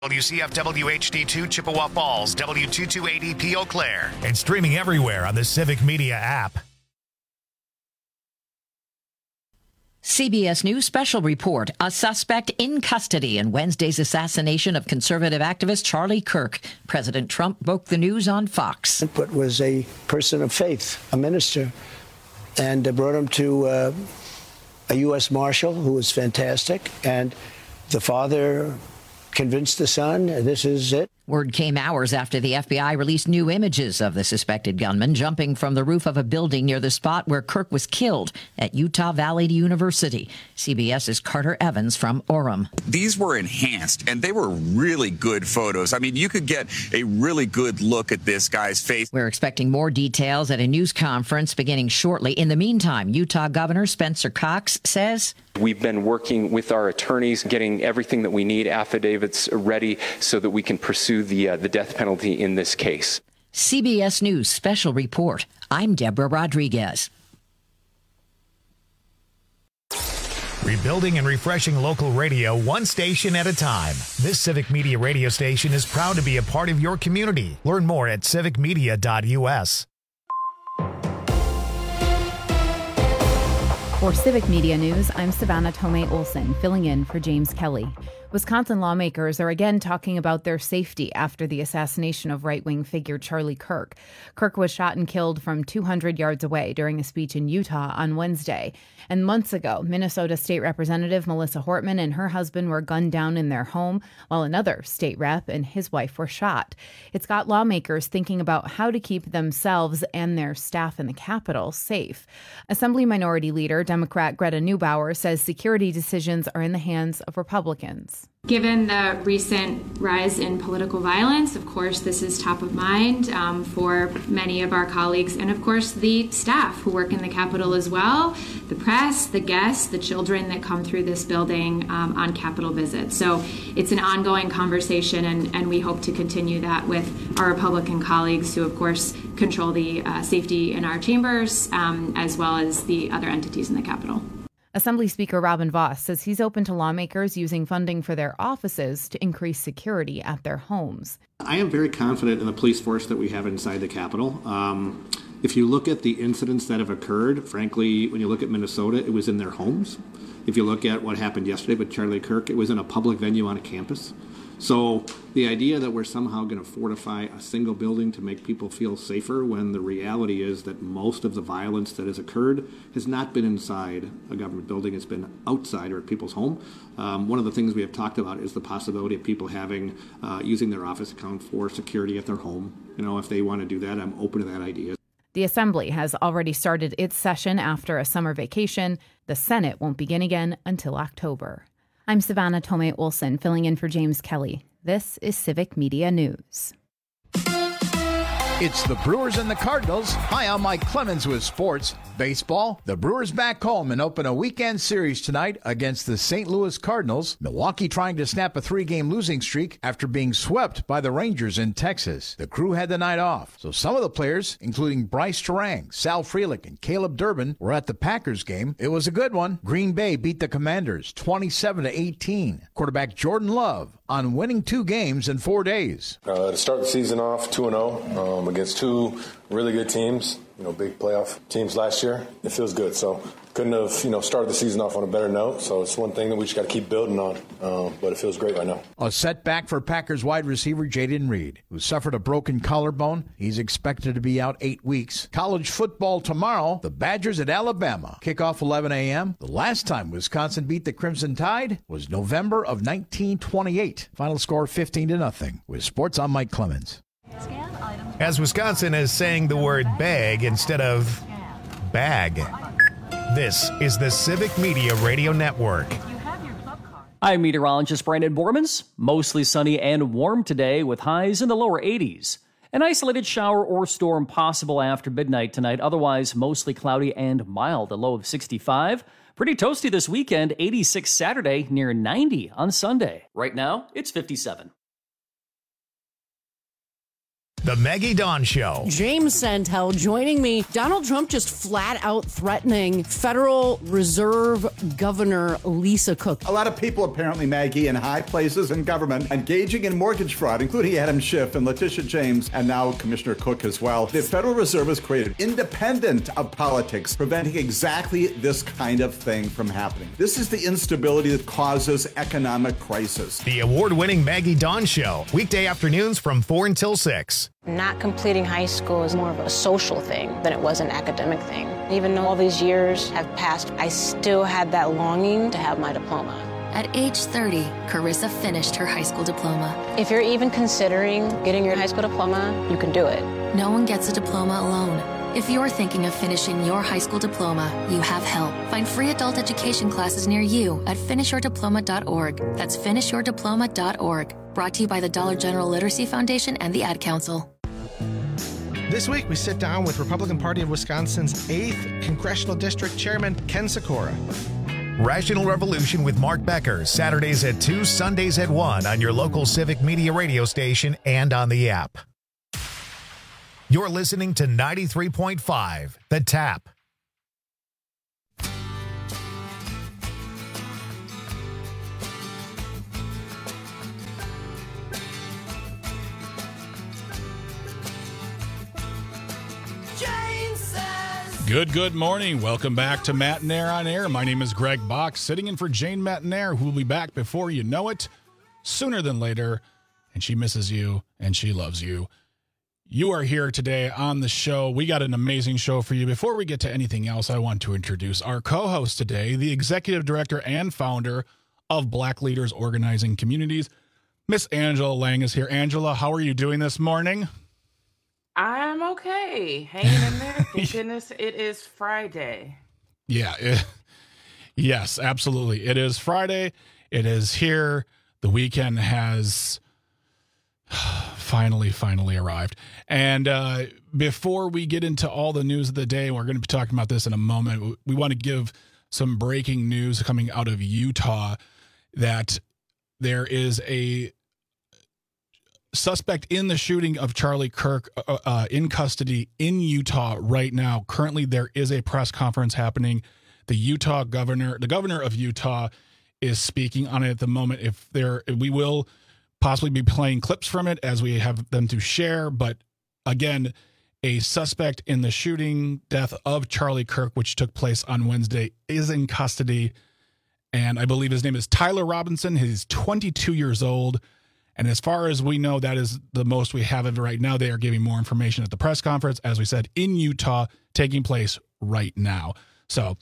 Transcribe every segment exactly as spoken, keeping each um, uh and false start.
W C F W H D two Chippewa Falls, W two two eight E P Eau Claire, and streaming everywhere on the Civic Media app. C B S News special report. A suspect in custody in Wednesday's assassination of conservative activist Charlie Kirk. President Trump broke the news on Fox. But was a person of faith, a minister, and brought him to uh, a U S Marshal who was fantastic. And the father convinced the son, this is it. Word came hours after the F B I released new images of the suspected gunman jumping from the roof of a building near the spot where Kirk was killed at Utah Valley University. CBS's Carter Evans from Orem. These were enhanced, and they were really good photos. I mean, you could get a really good look at this guy's face. We're expecting more details at a news conference beginning shortly. In the meantime, Utah Governor Spencer Cox says, we've been working with our attorneys, getting everything that we need, affidavits ready, so that we can pursue the uh, the death penalty in this case. C B S News special report. I'm Deborah Rodriguez. Rebuilding and refreshing local radio one station at a time. This Civic Media radio station is proud to be a part of your community. Learn more at civic media dot u s. For Civic Media News, I'm Savannah Tomei Olson, filling in for James Kelly. Wisconsin lawmakers are again talking about their safety after the assassination of right-wing figure Charlie Kirk. Kirk was shot and killed from two hundred yards away during a speech in Utah on Wednesday. And months ago, Minnesota State Representative Melissa Hortman and her husband were gunned down in their home, while another state rep and his wife were shot. It's got lawmakers thinking about how to keep themselves and their staff in the Capitol safe. Assembly Minority Leader, Democrat Greta Neubauer, says security decisions are in the hands of Republicans. Given the recent rise in political violence, of course, this is top of mind um, for many of our colleagues, and of course, the staff who work in the Capitol as well, the press, the guests, the children that come through this building um, on Capitol visits. So it's an ongoing conversation, and, and we hope to continue that with our Republican colleagues who, of course, control the uh, safety in our chambers, um, as well as the other entities in the Capitol. Assembly Speaker Robin Vos says he's open to lawmakers using funding for their offices to increase security at their homes. I am very confident in the police force that we have inside the Capitol. Um, if you look at the incidents that have occurred, frankly, when you look at Minnesota, it was in their homes. If you look at what happened yesterday with Charlie Kirk, it was in a public venue on a campus. So the idea that we're somehow going to fortify a single building to make people feel safer, when the reality is that most of the violence that has occurred has not been inside a government building, it's been outside or at people's home. Um, one of the things we have talked about is the possibility of people having, uh, using their office account for security at their home. You know, if they want to do that, I'm open to that idea. The Assembly has already started its session after a summer vacation. The Senate won't begin again until October. I'm Savannah Tomei Olson, filling in for James Kelly. This is Civic Media News. It's the Brewers and the Cardinals. Hi, I'm Mike Clemens with sports. Baseball, the Brewers back home and open a weekend series tonight against the Saint Louis Cardinals. Milwaukee trying to snap a three-game losing streak after being swept by the Rangers in Texas. The Crew had the night off, so some of the players, including Bryce Terang, Sal Frelick, and Caleb Durbin, were at the Packers game. It was a good one. Green Bay beat the Commanders twenty-seven to eighteen. Quarterback Jordan Love on winning two games in four days. Uh, to start the season off two and oh um, against two really good teams, you know, big playoff teams last year, it feels good. So couldn't have, you know, started the season off on a better note. So it's one thing that we just got to keep building on. Um, but it feels great right now. A setback for Packers wide receiver Jaden Reed, who suffered a broken collarbone. He's expected to be out eight weeks. College football tomorrow. The Badgers at Alabama. Kickoff eleven a.m. The last time Wisconsin beat the Crimson Tide was November of nineteen twenty-eight. Final score fifteen to nothing. With sports, I'm Mike Clemens. As Wisconsin is saying the word bag instead of bag. This is the Civic Media Radio Network. I'm meteorologist Brandon Bormans. Mostly sunny and warm today with highs in the lower eighties. An isolated shower or storm possible after midnight tonight. Otherwise, mostly cloudy and mild, a low of sixty-five. Pretty toasty this weekend, eighty-six Saturday, near ninety on Sunday. Right now, it's fifty-seven. The Maggie Dawn Show. James Santel joining me. Donald Trump just flat out threatening Federal Reserve Governor Lisa Cook. A lot of people apparently, Maggie, in high places in government engaging in mortgage fraud, including Adam Schiff and Letitia James, and now Commissioner Cook as well. The Federal Reserve has created independent of politics, preventing exactly this kind of thing from happening. This is the instability that causes economic crisis. The award-winning Maggie Dawn Show. Weekday afternoons from four until six. Not completing high school is more of a social thing than it was an academic thing. Even though all these years have passed, I still had that longing to have my diploma. At age thirty, Carissa finished her high school diploma. If you're even considering getting your high school diploma, you can do it. No one gets a diploma alone. If you're thinking of finishing your high school diploma, you have help. Find free adult education classes near you at finish your diploma dot org. That's finish your diploma dot org. Brought to you by the Dollar General Literacy Foundation and the Ad Council. This week, we sit down with Republican Party of Wisconsin's eighth Congressional District Chairman, Ken Sikora. Rational Revolution with Mark Becker, Saturdays at two, Sundays at one on your local Civic Media radio station and on the app. You're listening to ninety-three point five, The Tap. Good, good morning. Welcome back to Matt and Air on Air. My name is Greg Bach, sitting in for Jane Matinair, who will be back before you know it, sooner than later. And she misses you, and she loves you. You are here today on the show. We got an amazing show for you. Before we get to anything else, I want to introduce our co-host today, the executive director and founder of Black Leaders Organizing Communities. Miss Angela Lang is here. Angela, how are you doing this morning? I'm okay. Hanging in there. Thank goodness it is Friday. Yeah. It, yes, absolutely. It is Friday. It is here. The weekend has finally, finally arrived. And uh, before we get into all the news of the day, we're going to be talking about this in a moment. We want to give some breaking news coming out of Utah that there is a suspect in the shooting of Charlie Kirk uh, uh, in custody in Utah right now. Currently, there is a press conference happening. The Utah governor, the governor of Utah, is speaking on it at the moment. If there, we will possibly be playing clips from it as we have them to share. But again, a suspect in the shooting death of Charlie Kirk, which took place on Wednesday, is in custody. And I believe his name is Tyler Robinson. He's twenty-two years old. And as far as we know, that is the most we have of it right now. They are giving more information at the press conference, as we said, in Utah, taking place right now. So,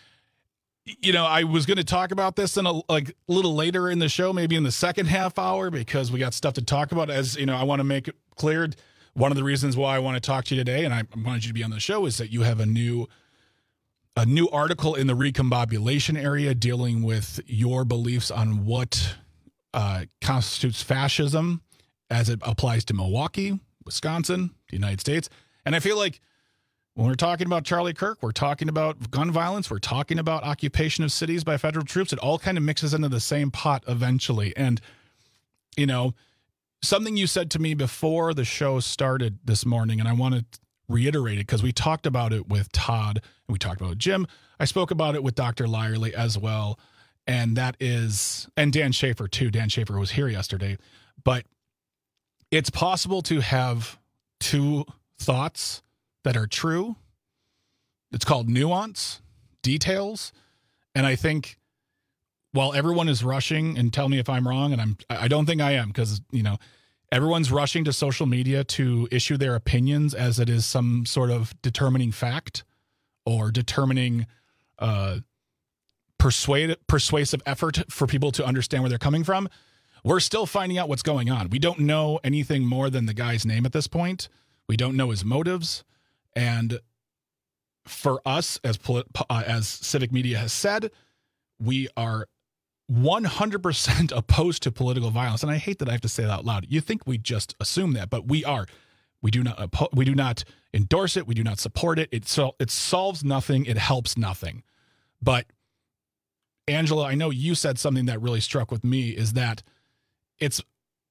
you know, I was going to talk about this in a like a little later in the show, maybe in the second half hour, because we got stuff to talk about. As you know, I want to make it clear. One of the reasons why I want to talk to you today, and I wanted you to be on the show, is that you have a new a new article in the recombobulation area dealing with your beliefs on what Uh, constitutes fascism as it applies to Milwaukee, Wisconsin, the United States. And I feel like when we're talking about Charlie Kirk, we're talking about gun violence, we're talking about occupation of cities by federal troops. It all kind of mixes into the same pot eventually. And, you know, something you said to me before the show started this morning, and I want to reiterate it because we talked about it with Todd and we talked about it with Jim. I spoke about it with Doctor Lyerly as well. And that is, and Dan Schaefer too. Dan Schaefer was here yesterday, but it's possible to have two thoughts that are true. It's called nuance, details. And I think while everyone is rushing, and tell me if I'm wrong, and I'm, I don't think I am, because, you know, everyone's rushing to social media to issue their opinions as it is some sort of determining fact or determining, uh, Persuade, persuasive effort for people to understand where they're coming from. We're still finding out what's going on. We don't know anything more than the guy's name at this point. We don't know his motives. And for us, as uh, as Civic Media has said, we are one hundred percent opposed to political violence. And I hate that I have to say that out loud. You think we just assume that, but we are. We do not oppo- we do not endorse it. We do not support it. It, so, it solves nothing. It helps nothing. But Angela, I know you said something that really struck with me, is that it's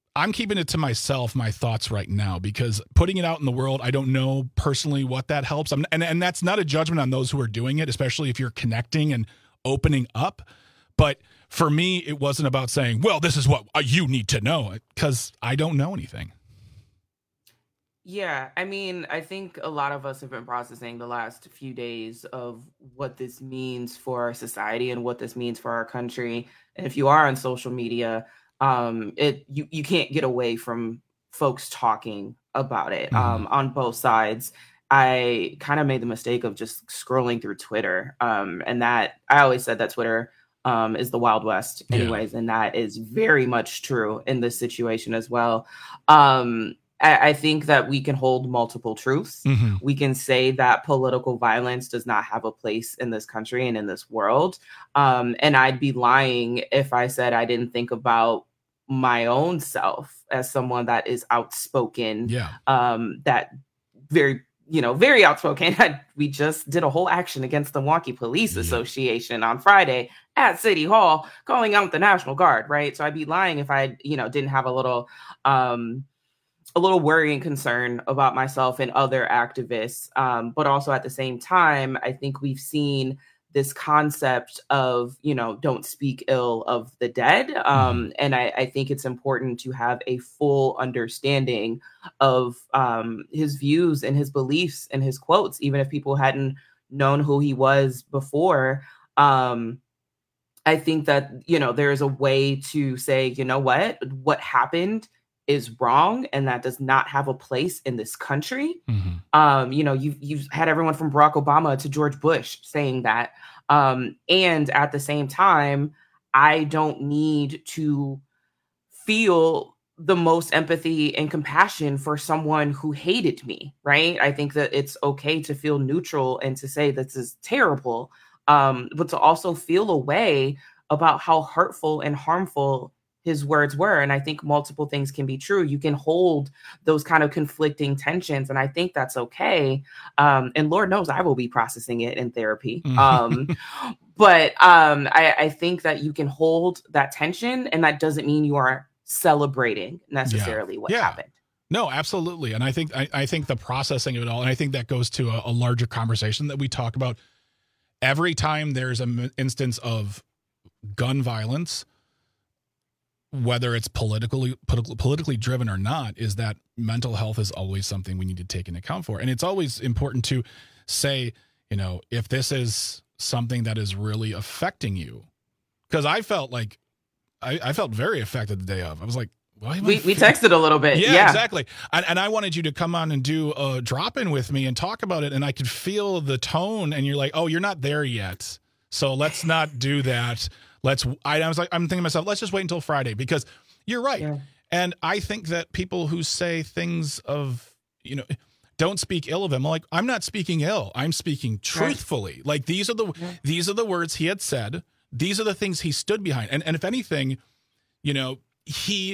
I'm keeping it to myself, my thoughts right now, because putting it out in the world, I don't know personally what that helps. I'm, and, and that's not a judgment on those who are doing it, especially if you're connecting and opening up. But for me, it wasn't about saying, well, this is what you need to know, because I don't know anything. Yeah, I mean, I think a lot of us have been processing the last few days of what this means for our society and what this means for our country. And if you are on social media, um, it you, you can't get away from folks talking about it um, on both sides. I kind of made the mistake of just scrolling through Twitter. Um, and that I always said that Twitter um, is the Wild West anyways. Yeah. And that is very much true in this situation as well. Um, I think that we can hold multiple truths. Mm-hmm. We can say that political violence does not have a place in this country and in this world. Um, and I'd be lying if I said I didn't think about my own self as someone that is outspoken. Yeah. Um, that very, you know, very outspoken. We just did a whole action against the Milwaukee Police yeah. Association on Friday at City Hall, calling out the National Guard. Right. So I'd be lying if I, you know, didn't have a little, um, a little worry and concern about myself and other activists. Um, but also at the same time, I think we've seen this concept of, you know, don't speak ill of the dead. Um, mm-hmm. And I, I think it's important to have a full understanding of um, his views and his beliefs and his quotes, even if people hadn't known who he was before. Um, I think that, you know, there is a way to say, you know what, what happened is wrong, and that does not have a place in this country. Mm-hmm. Um, you know, you've, you've had everyone from Barack Obama to George Bush saying that. Um, and at the same time, I don't need to feel the most empathy and compassion for someone who hated me, right? I think that it's okay to feel neutral and to say this is terrible, um, but to also feel a way about how hurtful and harmful his words were. And I think multiple things can be true. You can hold those kind of conflicting tensions. And I think that's okay. Um, and Lord knows I will be processing it in therapy. Um, but um, I, I think that you can hold that tension, and that doesn't mean you are celebrating necessarily yeah. what yeah. happened. No, absolutely. And I think, I, I think the processing of it all, and I think that goes to a, a larger conversation that we talk about every time there's an instance of gun violence, whether it's politically, politically politically driven or not, is that mental health is always something we need to take into account for. And it's always important to say, you know, if this is something that is really affecting you, because I felt like I, I felt very affected the day of. I was like, why am I we, we texted a little bit. Yeah, yeah. exactly. And, and I wanted you to come on and do a drop in with me and talk about it. And I could feel the tone, and you're like, oh, you're not there yet. So let's not do that. Let's, I, I was like, I'm thinking to myself, let's just wait until Friday, because you're right. Yeah. And I think that people who say things of, you know, don't speak ill of him, like, I'm not speaking ill. I'm speaking truthfully. Right. Like, these are the, yeah. these are the words he had said. These are the things he stood behind. And, and if anything, you know, he,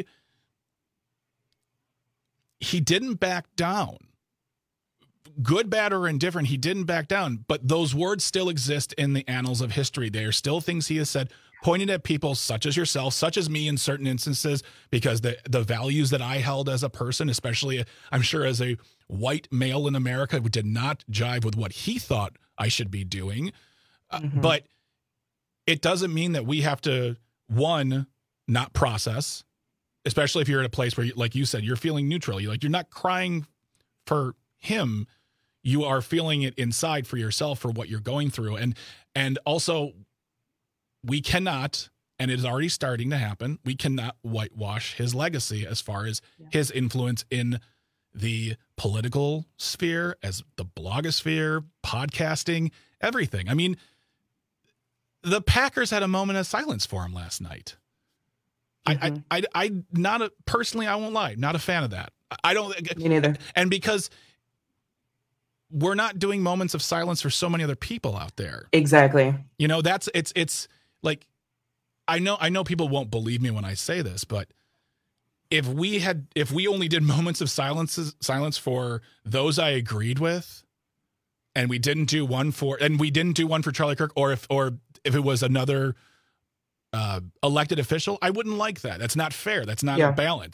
he didn't back down. Good, bad, or indifferent, he didn't back down. But those words still exist in the annals of history. They are still things he has said, pointed at people such as yourself, such as me in certain instances, because the the values that I held as a person, especially, I'm sure, as a white male in America, did not jive with what he thought I should be doing. Mm-hmm. Uh, but it doesn't mean that we have to, one, not process, especially if you're at a place where, you, like you said, you're feeling neutral. You're like, you're not crying for him. You are feeling it inside for yourself for what you're going through. And, and also, we cannot, and it is already starting to happen, we cannot whitewash his legacy as far as yeah. his influence in the political sphere, as the blogosphere, podcasting, everything. I mean, the Packers had a moment of silence for him last night. Mm-hmm. I, I, I, I, not a, personally, I won't lie, not a fan of that. I don't. Me neither. And because we're not doing moments of silence for so many other people out there. Exactly. You know, that's, it's, it's like, I know, I know people won't believe me when I say this, but if we had, if we only did moments of silences, silence for those I agreed with, and we didn't do one for, and we didn't do one for Charlie Kirk, or if, or if it was another uh, elected official, I wouldn't like that. That's not fair. That's not yeah. a balance.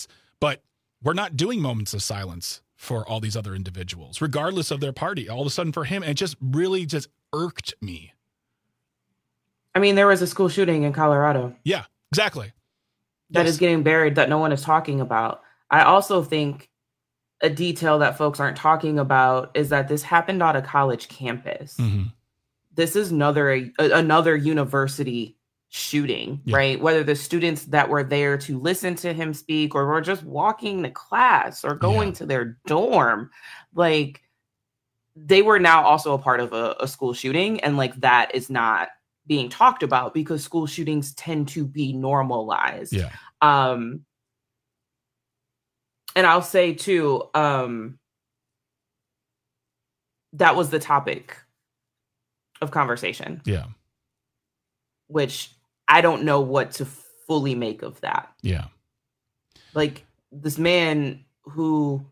But we're not doing moments of silence for all these other individuals, regardless of their party. All of a sudden for him, it just really just irked me. I mean, there was a school shooting in Colorado. Yeah, exactly. That Yes. is getting buried that no one is talking about. I also think a detail that folks aren't talking about is that this happened on a college campus. Mm-hmm. This is another a, another university shooting, Yeah. right? Whether the students that were there to listen to him speak or were just walking to class or going Yeah. to their dorm, like they were now also a part of a, a school shooting. And like that is not being talked about because school shootings tend to be normalized. Yeah. Um, and I'll say too, um, that was the topic of conversation. Yeah. Which I don't know what to fully make of that. Yeah. Like this man who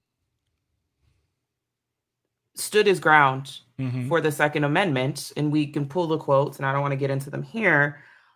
stood his ground Mhm. for the Second Amendment, and we can pull the quotes, and I don't want to get into them here,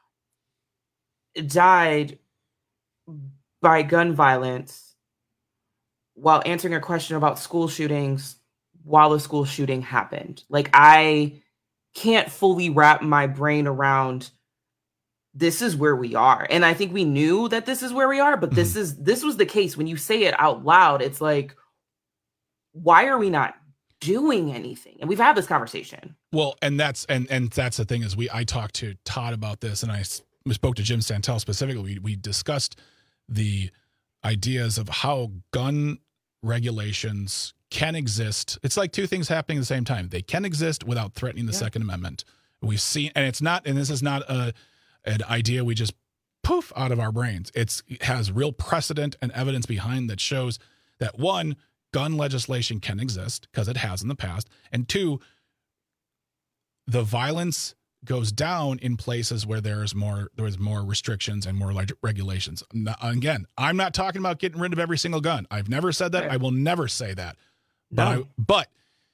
died by gun violence while answering a question about school shootings while a school shooting happened. Like, I can't fully wrap my brain around this is where we are. And I think we knew that this is where we are, but this is this was the case. When you say it out loud, it's like, why are we not doing anything? And we've had this conversation. Well, and that's and and that's the thing is we I talked to Todd about this, and I s- we spoke to Jim Santel specifically. We we discussed the ideas of how gun regulations can exist. It's like two things happening at the same time. They can exist without threatening the Yeah. Second Amendment. We've seen, and it's not, and this is not a an idea we just poof out of our brains. It's, it has real precedent and evidence behind that shows that one, gun legislation can exist because it has in the past, and two, the violence goes down in places where there's more there's more restrictions and more leg- regulations. Now, again, I'm not talking about getting rid of every single gun. I've never said that. Right. I will never say that. But No. I, but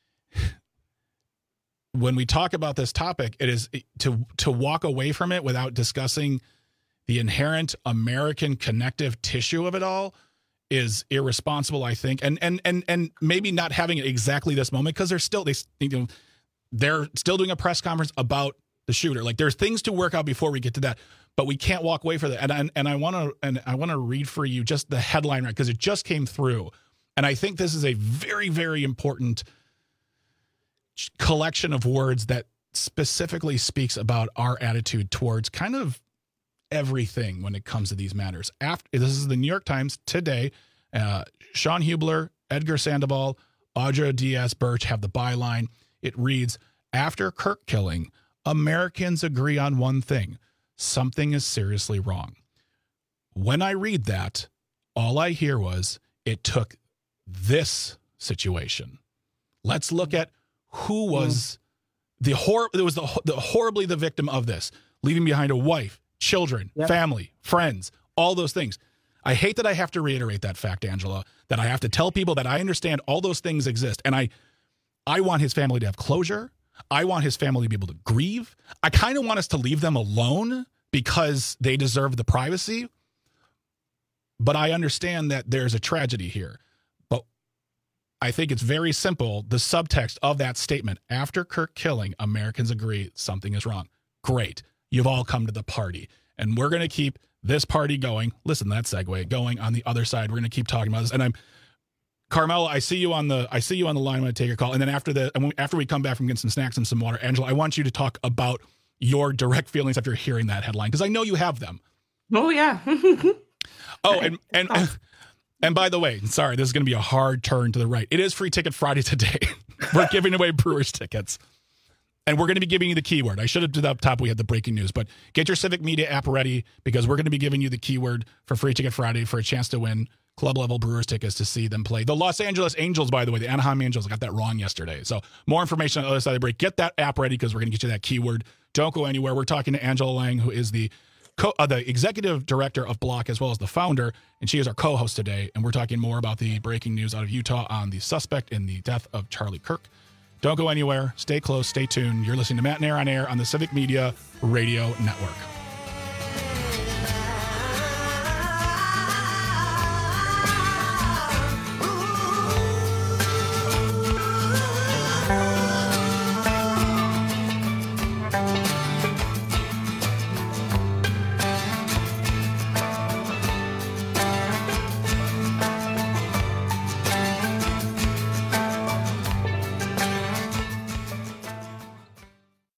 when we talk about this topic, it is to to walk away from it without discussing the inherent American connective tissue of it all is irresponsible, I think. And and and and maybe not having it exactly this moment, because they're still they you know they're still doing a press conference about the shooter. Like, there's things to work out before we get to that, but we can't walk away from that. And and, and I want to and I want to read for you just the headline, right, because it just came through, and I think this is a very very important collection of words that specifically speaks about our attitude towards kind of everything when it comes to these matters. After this is the New York Times today. Uh, Sean Hubler, Edgar Sandoval, Audra Diaz Birch have the byline. It reads, "After Kirk killing, Americans agree on one thing: something is seriously wrong." When I read that, all I hear was, it took this situation. Let's look at who was the hor- There was the, the horribly the victim of this, leaving behind a wife, children, Yep. family, friends, all those things. I hate that I have to reiterate that fact, Angela, that I have to tell people that I understand all those things exist. And I, I want his family to have closure. I want his family to be able to grieve. I kind of want us to leave them alone because they deserve the privacy. But I understand that there's a tragedy here. But I think it's very simple. The subtext of that statement, after Kirk killing, Americans agree something is wrong. Great. You've all come to the party. And we're going to keep this party going. Listen, that segue going on the other side. We're going to keep talking about this. And I'm, Carmela, I see you on the I see you on the line. I'm going to take your call. And then after the and when- after we come back from getting some snacks and some water, Angela, I want you to talk about your direct feelings after hearing that headline, because I know you have them. Oh, yeah. Oh, and and and by the way, sorry, this is going to be a hard turn to the right. It is Free Ticket Friday today. We're giving away Brewers tickets, and we're going to be giving you the keyword. I should have did up top. We had the breaking news, but get your Civic Media app ready, because we're going to be giving you the keyword for Free Ticket Friday for a chance to win club level Brewers tickets to see them play the Los Angeles Angels. By the way, the Anaheim Angels. I got that wrong yesterday. So more information on the other side of the break. Get that app ready, because we're going to get you that keyword. Don't go anywhere. We're talking to Angela Lang, who is the Co- uh, the executive director of Block, as well as the founder, and she is our co-host today. And we're talking more about the breaking news out of Utah on the suspect in the death of Charlie Kirk. Don't go anywhere. Stay close. Stay tuned. You're listening to Matt and Air on Air on the Civic Media Radio Network.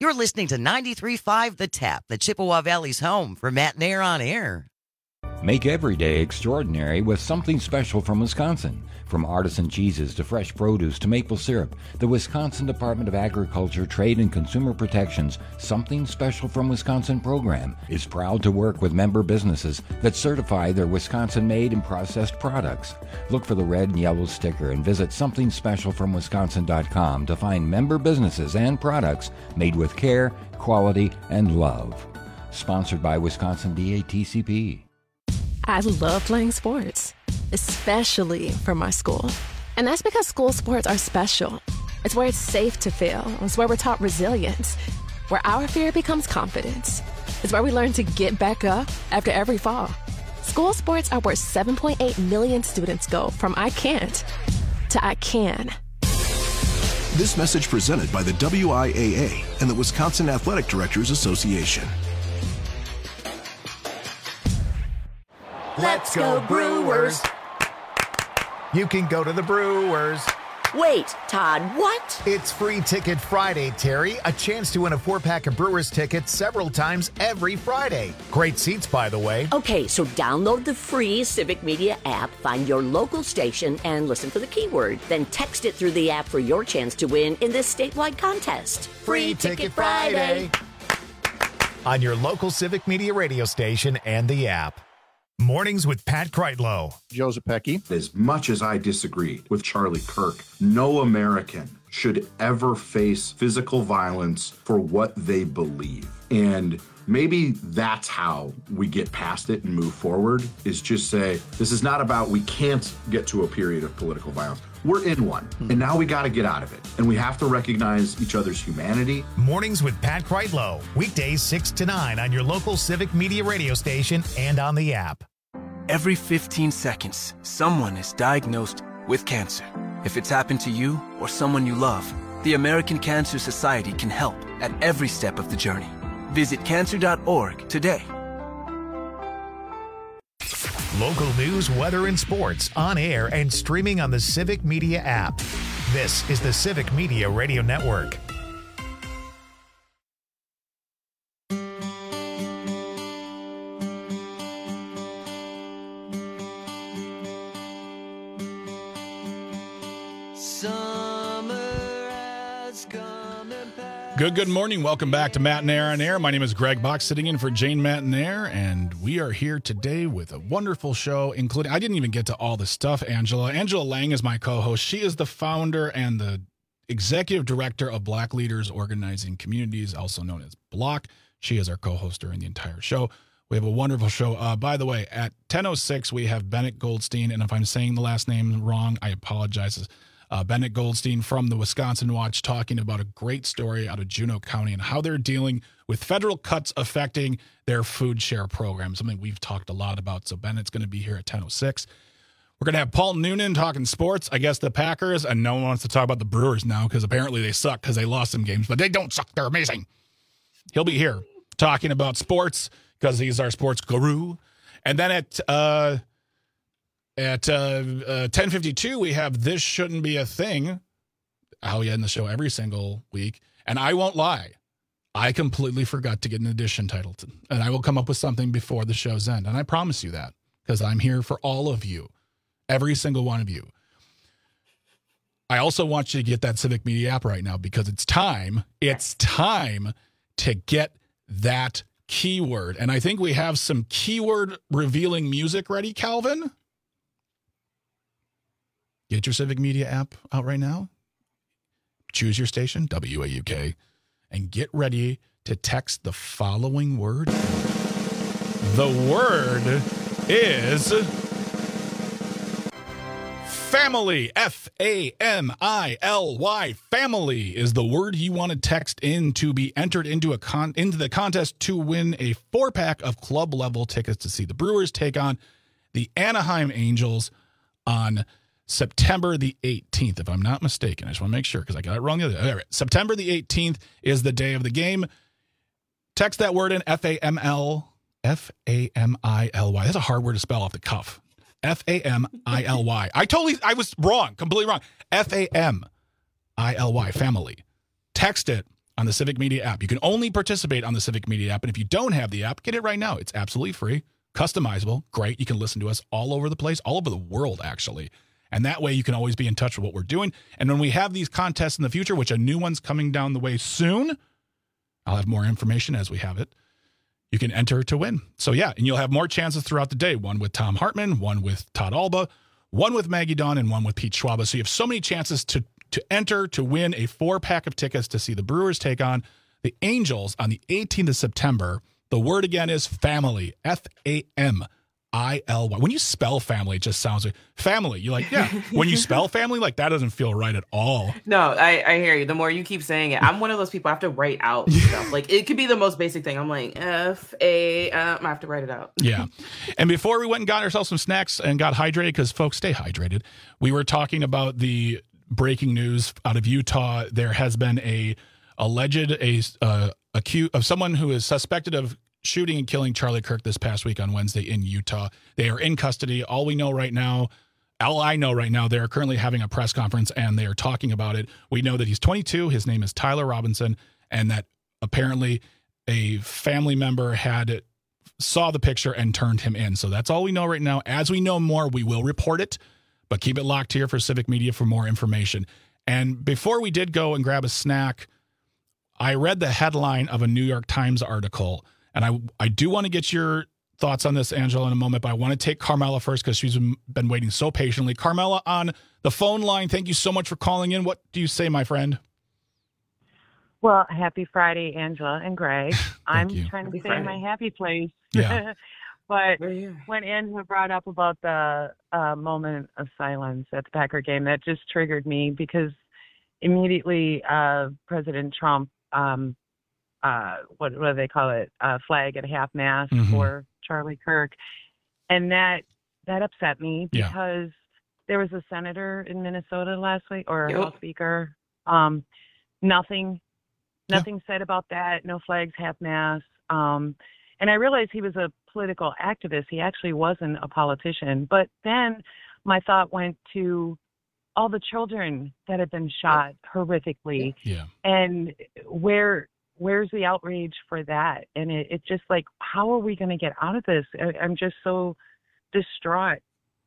You're listening to ninety-three point five The Tap, the Chippewa Valley's home for Matt Nair on Air. Make every day extraordinary with something special from Wisconsin. From artisan cheeses to fresh produce to maple syrup, the Wisconsin Department of Agriculture, Trade, and Consumer Protection's Something Special from Wisconsin program is proud to work with member businesses that certify their Wisconsin-made and processed products. Look for the red and yellow sticker and visit something special from wisconsin dot com to find member businesses and products made with care, quality, and love. Sponsored by Wisconsin D A T C P. I love playing sports, especially for my school. And that's because school sports are special. It's where it's safe to fail. It's where we're taught resilience, where our fear becomes confidence. It's where we learn to get back up after every fall. School sports are where seven point eight million students go from I can't to I can. This message presented by the W I A A and the Wisconsin Athletic Directors Association. Let's go Brewers! You can go to the Brewers. Wait, Todd, what? It's Free Ticket Friday, Terry. A chance to win a four-pack of Brewers tickets several times every Friday. Great seats, by the way. Okay, so download the free Civic Media app, find your local station, and listen for the keyword. Then text it through the app for your chance to win in this statewide contest. Free Ticket Friday! On your local Civic Media radio station and the app. Mornings with Pat Kreitlow. Joe Zepecki. As much as I disagree with Charlie Kirk, no American should ever face physical violence for what they believe. And maybe that's how we get past it and move forward, is just say, this is not about we can't get to a period of political violence. We're in one, and now we got to get out of it. And we have to recognize each other's humanity. Mornings with Pat Kreitlow. Weekdays six to nine on your local Civic Media radio station and on the app. Every fifteen seconds, someone is diagnosed with cancer. If it's happened to you or someone you love, the American Cancer Society can help at every step of the journey. Visit cancer dot org today. Local news, weather, and sports on air and streaming on the Civic Media app. This is the Civic Media Radio Network. Good, good morning. Welcome back to Matt Nair on Air. My name is Greg Bach, sitting in for Jane Matt Nair, and we are here today with a wonderful show, including, I didn't even get to all the stuff, Angela. Angela Lang is my co-host. She is the founder and the executive director of Black Leaders Organizing Communities, also known as Block. She is our co-host during the entire show. We have a wonderful show. Uh, by the way, at ten oh six, we have Bennett Goldstein, and if I'm saying the last name wrong, I apologize. Uh, Bennett Goldstein from the Wisconsin Watch talking about a great story out of Juneau County and how they're dealing with federal cuts affecting their food share program, something we've talked a lot about. So Bennett's going to be here at ten oh six. We're going to have Paul Noonan talking sports. I guess the Packers, and no one wants to talk about the Brewers now because apparently they suck because they lost some games, but they don't suck. They're amazing. He'll be here talking about sports because he's our sports guru. And then at... Uh, At uh, uh, ten fifty-two, we have This Shouldn't Be a Thing, how we end the show every single week. And I won't lie, I completely forgot to get an edition title. To, and I will come up with something before the show's end. And I promise you that, because I'm here for all of you, every single one of you. I also want you to get that Civic Media app right now, because it's time, it's time to get that keyword. And I think we have some keyword revealing music ready, Calvin. Get your Civic Media app out right now. Choose your station, W A U K, and get ready to text the following word. The word is family. F A M I L Y. Family is the word you want to text in to be entered into a con- into the contest to win a four-pack of club-level tickets to see the Brewers take on the Anaheim Angels on September the eighteenth, if I'm not mistaken. I just want to make sure because I got it wrong the other day. All right. September the eighteenth is the day of the game. Text that word in, F A M L, F A M I L Y. That's a hard word to spell off the cuff. F A M I L Y. I totally, I was wrong, completely wrong. F A M I L Y, family. Text it on the Civic Media app. You can only participate on the Civic Media app, and if you don't have the app, get it right now. It's absolutely free, customizable, great. You can listen to us all over the place, all over the world, actually. And that way you can always be in touch with what we're doing. And when we have these contests in the future, which a new one's coming down the way soon, I'll have more information as we have it. You can enter to win. So yeah, and you'll have more chances throughout the day. One with Tom Hartman, one with Todd Alba, one with Maggie Dawn, and one with Pete Schwaba. So you have so many chances to to enter to win a four-pack of tickets to see the Brewers take on the Angels on the eighteenth of September. The word again is family, F A M I L Y. When you spell family, it just sounds like family. You're like, yeah. When you spell family, like that doesn't feel right at all. No, I, I hear you. The more you keep saying it, I'm one of those people I have to write out stuff. Like it could be the most basic thing. I'm like, F A, um, I have to write it out. Yeah. And before we went and got ourselves some snacks and got hydrated, because folks stay hydrated, we were talking about the breaking news out of Utah. There has been a alleged, a uh, accused of someone who is suspected of shooting and killing Charlie Kirk this past week on Wednesday in Utah. They are in custody. All we know right now, all I know right now, they're currently having a press conference and they are talking about it. We know that he's twenty-two. His name is Tyler Robinson, and that apparently a family member had saw the picture and turned him in. So that's all we know right now. As we know more, we will report it, but keep it locked here for Civic Media for more information. And before we did go and grab a snack, I read the headline of a New York Times article. And I I do want to get your thoughts on this, Angela, in a moment, but I want to take Carmela first because she's been waiting so patiently. Carmela on the phone line, thank you so much for calling in. What do you say, my friend? Well, happy Friday, Angela and Greg. I'm you. trying to Happy stay Friday. in my happy place. Yeah. But when Angela brought up about the uh, moment of silence at the Packer game, that just triggered me because immediately uh, President Trump um, Uh, what, what do they call it? Uh, flag at half mast Mhm. for Charlie Kirk, and that that upset me Yeah. because there was a senator in Minnesota last week or a Yep. House Speaker. Um, nothing, nothing said about that. No flags, half mast. Um, and I realized he was a political activist. He actually wasn't a politician. But then my thought went to all the children that had been shot horrifically, Yeah. and where. Where's the outrage for that? And it, it's just like, how are we going to get out of this? I, I'm just so distraught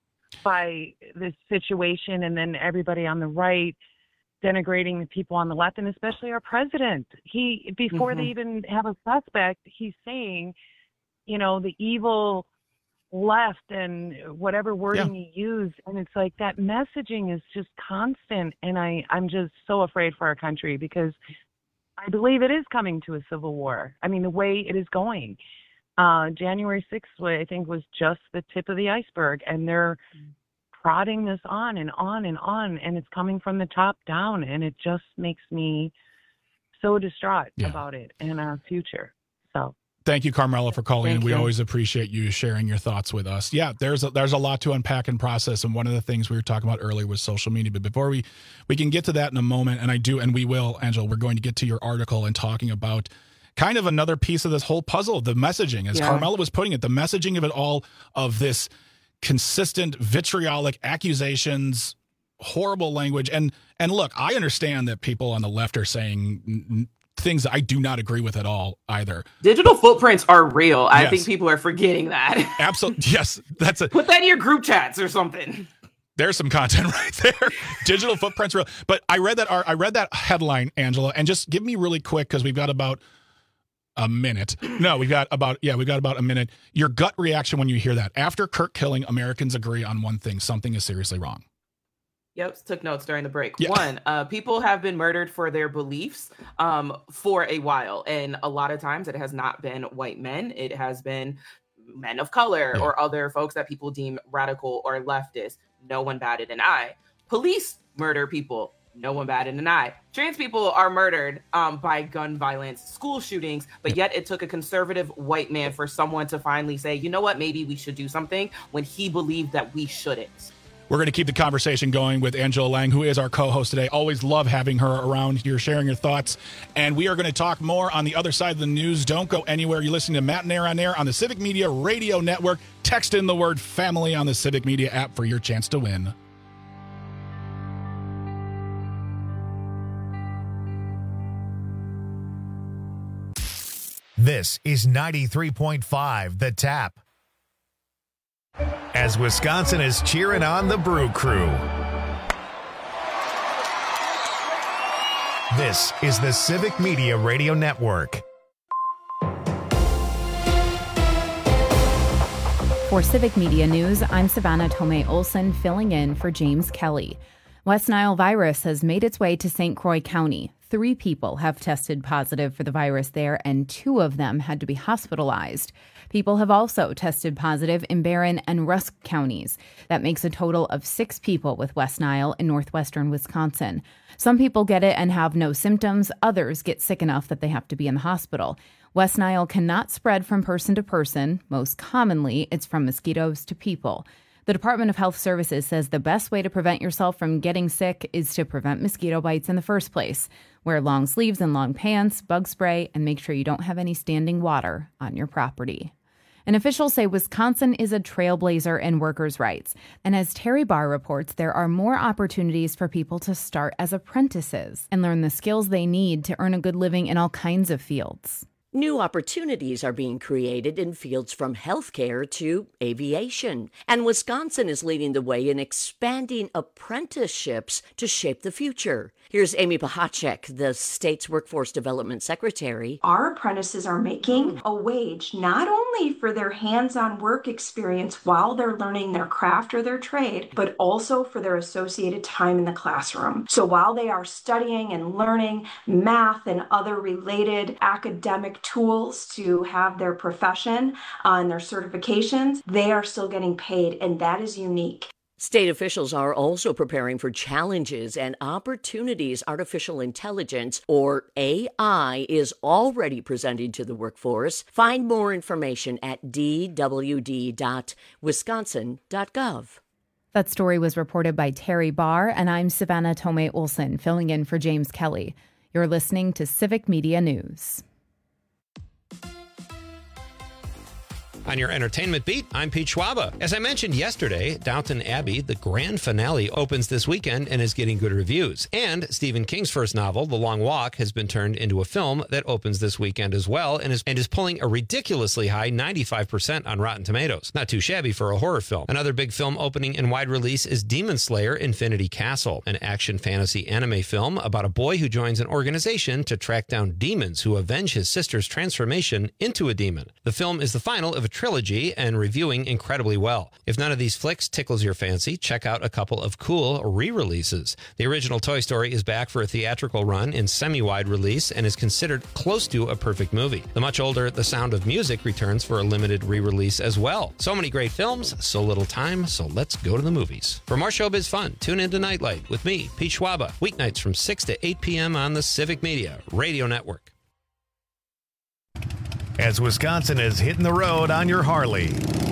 by this situation. And then everybody on the right denigrating the people on the left, and especially our president. He, before Mhm. they even have a suspect, he's saying, you know, the evil left and whatever wording he used. And it's like that messaging is just constant. And I, I'm just so afraid for our country because I believe it is coming to a civil war. I mean, the way it is going. Uh, January sixth, I think, was just the tip of the iceberg, and they're prodding this on and on and on, and it's coming from the top down, and it just makes me so distraught Yeah. about it and our future. So. Thank you, Carmela, for calling in. Thank We you. always appreciate you sharing your thoughts with us. Yeah, there's a, there's a lot to unpack and process, and one of the things we were talking about earlier was social media. But before we we can get to that in a moment, and I do, and we will, Angela, we're going to get to your article and talking about kind of another piece of this whole puzzle, the messaging, as Yeah. Carmela was putting it, the messaging of it all, of this consistent vitriolic accusations, horrible language, and and look, I understand that people on the left are saying n- n- things I do not agree with at all either. Digital footprints are real. I Yes. think people are forgetting that. Absolutely. Yes, that's it. Put that in your group chats or something. There's some content right there. Digital footprints real. But I read that I read that headline, Angela, and just give me really quick because we've got about a minute. No, we've got about yeah, we've got about a minute. Your gut reaction when you hear that. After Kirk killing, Americans agree on one thing: something is seriously wrong. Yep, took notes during the break. Yeah. One, uh, people have been murdered for their beliefs um, for a while. And a lot of times it has not been white men. It has been men of color Yeah. or other folks that people deem radical or leftist. No one batted an eye. Police murder people. No one batted an eye. Trans people are murdered um, by gun violence, school shootings, but yet it took a conservative white man for someone to finally say, you know what, maybe we should do something when he believed that we shouldn't. We're going to keep the conversation going with Angela Lang, who is our co-host today. Always love having her around here, sharing your thoughts. And we are going to talk more on the other side of the news. Don't go anywhere. You're listening to Matt and Air on Air on the Civic Media Radio Network. Text in the word family on the Civic Media app for your chance to win. This is ninety-three point five The Tap. As Wisconsin is cheering on the Brew Crew. This is the Civic Media Radio Network. For Civic Media News, I'm Savannah Tomei Olson, filling in for James Kelly. West Nile virus has made its way to Saint Croix County. Three people have tested positive for the virus there, and two of them had to be hospitalized. People have also tested positive in Barron and Rusk counties. That makes a total of six people with West Nile in northwestern Wisconsin. Some people get it and have no symptoms. Others get sick enough that they have to be in the hospital. West Nile cannot spread from person to person. Most commonly, it's from mosquitoes to people. The Department of Health Services says the best way to prevent yourself from getting sick is to prevent mosquito bites in the first place. Wear long sleeves and long pants, bug spray, and make sure you don't have any standing water on your property. And officials say Wisconsin is a trailblazer in workers' rights. And as Terry Barr reports, there are more opportunities for people to start as apprentices and learn the skills they need to earn a good living in all kinds of fields. New opportunities are being created in fields from healthcare to aviation, and Wisconsin is leading the way in expanding apprenticeships to shape the future. Here's Amy Pahacek, the state's Workforce Development Secretary. Our apprentices are making a wage not only for their hands-on work experience while they're learning their craft or their trade, but also for their associated time in the classroom. So while they are studying and learning math and other related academic tools to have their profession uh, and their certifications, they are still getting paid, and that is unique. State officials are also preparing for challenges and opportunities artificial intelligence, or A I, is already presenting to the workforce. Find more information at d w d dot wisconsin dot gov. That story was reported by Terry Barr, and I'm Savannah Tomei Olson, filling in for James Kelly. You're listening to Civic Media News. On your entertainment beat, I'm Pete Schwaba. As I mentioned yesterday, Downton Abbey, the grand finale, opens this weekend and is getting good reviews. And Stephen King's first novel, The Long Walk, has been turned into a film that opens this weekend as well and is and is pulling a ridiculously high ninety-five percent on Rotten Tomatoes. Not too shabby for a horror film. Another big film opening in wide release is Demon Slayer: Infinity Castle, an action fantasy anime film about a boy who joins an organization to track down demons who avenge his sister's transformation into a demon. The film is the final of a trilogy and reviewing incredibly well. If none of these flicks tickles your fancy, check out a couple of cool re-releases. The original Toy Story is back for a theatrical run in semi-wide release and is considered close to a perfect movie. The much older The Sound of Music returns for a limited re-release as well. So many great films, so little time, so let's go to the movies. For more showbiz fun, tune into Nightlight with me, Pete Schwaba, weeknights from six to eight p.m. on the Civic Media Radio Network. As Wisconsin is hitting the road on your Harley.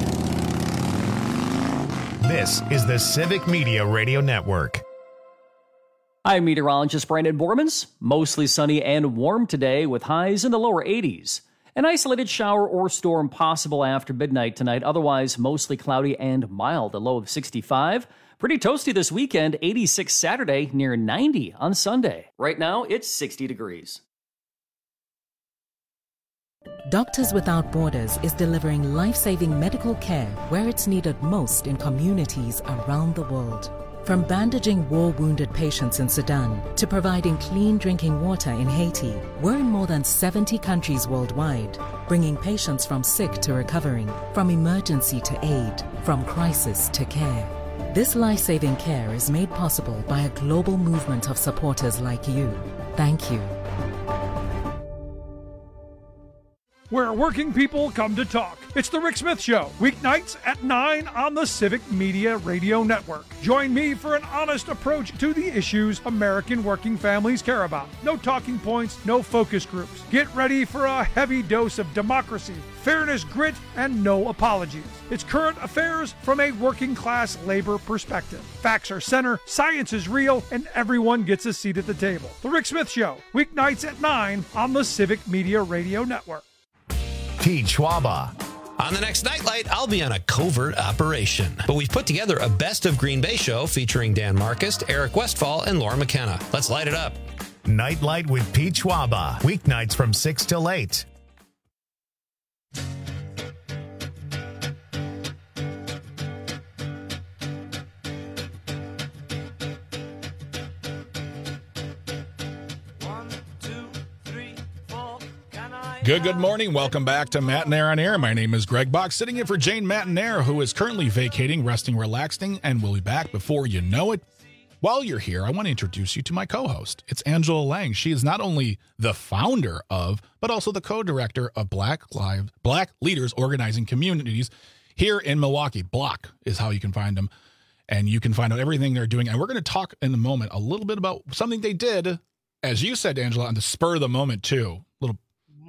This is the Civic Media Radio Network. I'm meteorologist Brandon Bormans. Mostly sunny and warm today with highs in the lower eighties. An isolated shower or storm possible after midnight tonight. Otherwise, mostly cloudy and mild, a low of sixty-five. Pretty toasty this weekend, eighty-six Saturday, near ninety on Sunday. Right now, it's sixty degrees. Doctors Without Borders is delivering life-saving medical care where it's needed most in communities around the world. From bandaging war-wounded patients in Sudan to providing clean drinking water in Haiti, we're in more than seventy countries worldwide, bringing patients from sick to recovering, from emergency to aid, from crisis to care. This life-saving care is made possible by a global movement of supporters like you. Thank you. Where working people come to talk. It's the Rick Smith Show, weeknights at nine on the Civic Media Radio Network. Join me for an honest approach to the issues American working families care about. No talking points, no focus groups. Get ready for a heavy dose of democracy, fairness, grit, and no apologies. It's current affairs from a working class labor perspective. Facts are center, science is real, and everyone gets a seat at the table. The Rick Smith Show, weeknights at nine on the Civic Media Radio Network. Pete Schwaba. On the next Nightlight, I'll be on a covert operation. But we've put together a Best of Green Bay show featuring Dan Marcus, Eric Westfall, and Laura McKenna. Let's light it up. Nightlight with Pete Schwaba. Weeknights from six till eight. Good, good morning. Welcome back to Matt and Air on Air. My name is Greg Bach, sitting in for Jane Matanair, who is currently vacating, resting, relaxing, and will be back before you know it. While you're here, I want to introduce you to my co-host. It's Angela Lang. She is not only the founder of, but also the co-director of Black Lives, Black Leaders Organizing Communities here in Milwaukee. Block is how you can find them, and you can find out everything they're doing. And we're going to talk in a moment a little bit about something they did, as you said, Angela, on the spur of the moment too. Little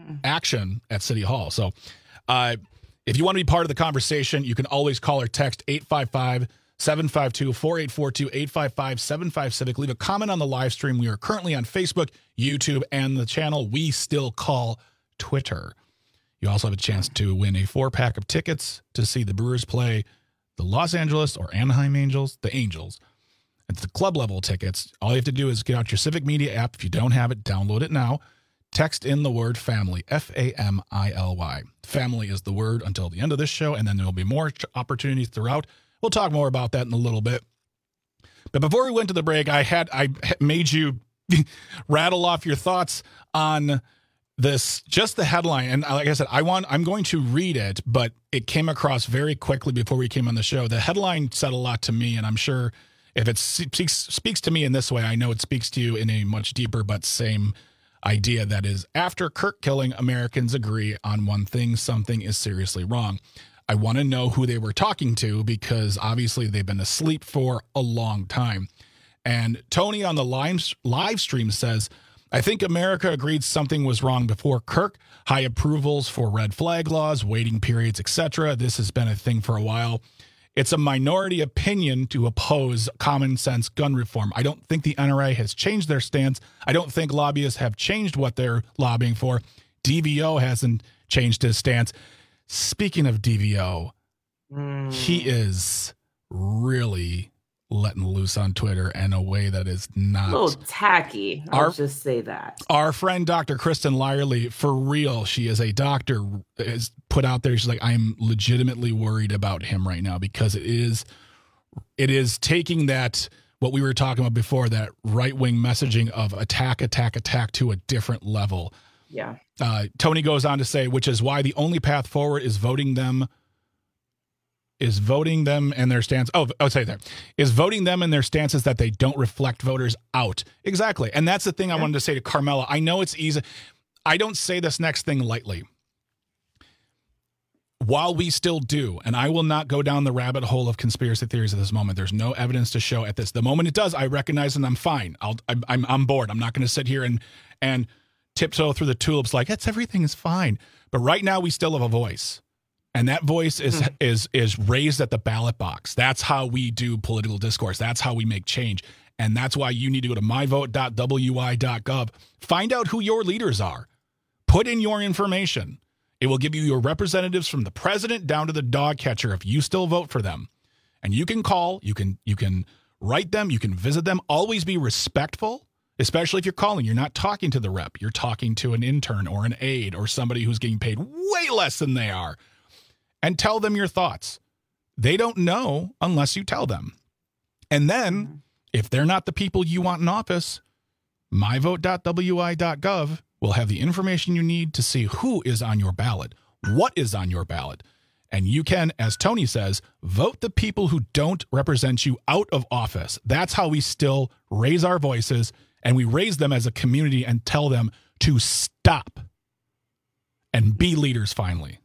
action at City Hall. So uh, if you want to be part of the conversation, you can always call or text eight five five, seven five two, four eight four two, eight five five, seven five Civic. Leave a comment on the live stream. We are currently on Facebook, YouTube, and the channel we still call Twitter. You also have a chance to win a four-pack of tickets to see the Brewers play the Los Angeles or Anaheim Angels, the Angels. It's the club level tickets. All you have to do is get out your Civic Media app. If you don't have it, download it now. Text in the word family, F A M I L Y. Family is the word until the end of this show, and then there will be more opportunities throughout. We'll talk more about that in a little bit. But before we went to the break, I had I made you rattle off your thoughts on this, just the headline. And like I said, I want I'm going to read it, but it came across very quickly before we came on the show. The headline said a lot to me, and I'm sure if it speaks speaks to me in this way, I know it speaks to you in a much deeper but same idea, that is, after Kirk killing, Americans agree on one thing: something is seriously wrong. I want to know who they were talking to, because obviously they've been asleep for a long time. And Tony on the live, live stream says, I think America agreed something was wrong before Kirk. High approvals for red flag laws, waiting periods, et cetera. This has been a thing for a while. It's a minority opinion to oppose common sense gun reform. I don't think the N R A has changed their stance. I don't think lobbyists have changed what they're lobbying for. D V O hasn't changed his stance. Speaking of D V O, mm. he is really letting loose on Twitter in a way that is not... a little tacky. I'll our, just say that. Our friend, Doctor Kristen Lyerly, for real, she is a doctor, is put out there. She's like, I'm legitimately worried about him right now, because it is, it is taking that, what we were talking about before, that right-wing messaging of attack, attack, attack to a different level. Yeah. Uh, Tony goes on to say, which is why the only path forward is voting them, is voting them and their stance. Oh, I'll say there is voting them and their stances that they don't reflect voters out. Exactly. And that's the thing yeah. I wanted to say to Carmela. I know it's easy. I don't say this next thing lightly. While we still do, and I will not go down the rabbit hole of conspiracy theories at this moment. There's no evidence to show at this. The moment it does, I recognize and I'm fine. I'll, I'm, I'm on board. I'm not going to sit here and, and tiptoe through the tulips like it's everything is fine. But right now we still have a voice. And that voice is mm. is is raised at the ballot box. That's how we do political discourse. That's how we make change. And that's why you need to go to my vote dot w i dot gov. Find out who your leaders are. Put in your information. It will give you your representatives from the president down to the dog catcher if you still vote for them. And you can call, you can you can write them, you can visit them. Always be respectful, especially if you're calling. You're not talking to the rep. You're talking to an intern or an aide or somebody who's getting paid way less than they are. And tell them your thoughts. They don't know unless you tell them. And then, if they're not the people you want in office, my vote dot w i dot gov will have the information you need to see who is on your ballot, what is on your ballot. And you can, as Tony says, vote the people who don't represent you out of office. That's how we still raise our voices, and we raise them as a community and tell them to stop and be leaders finally.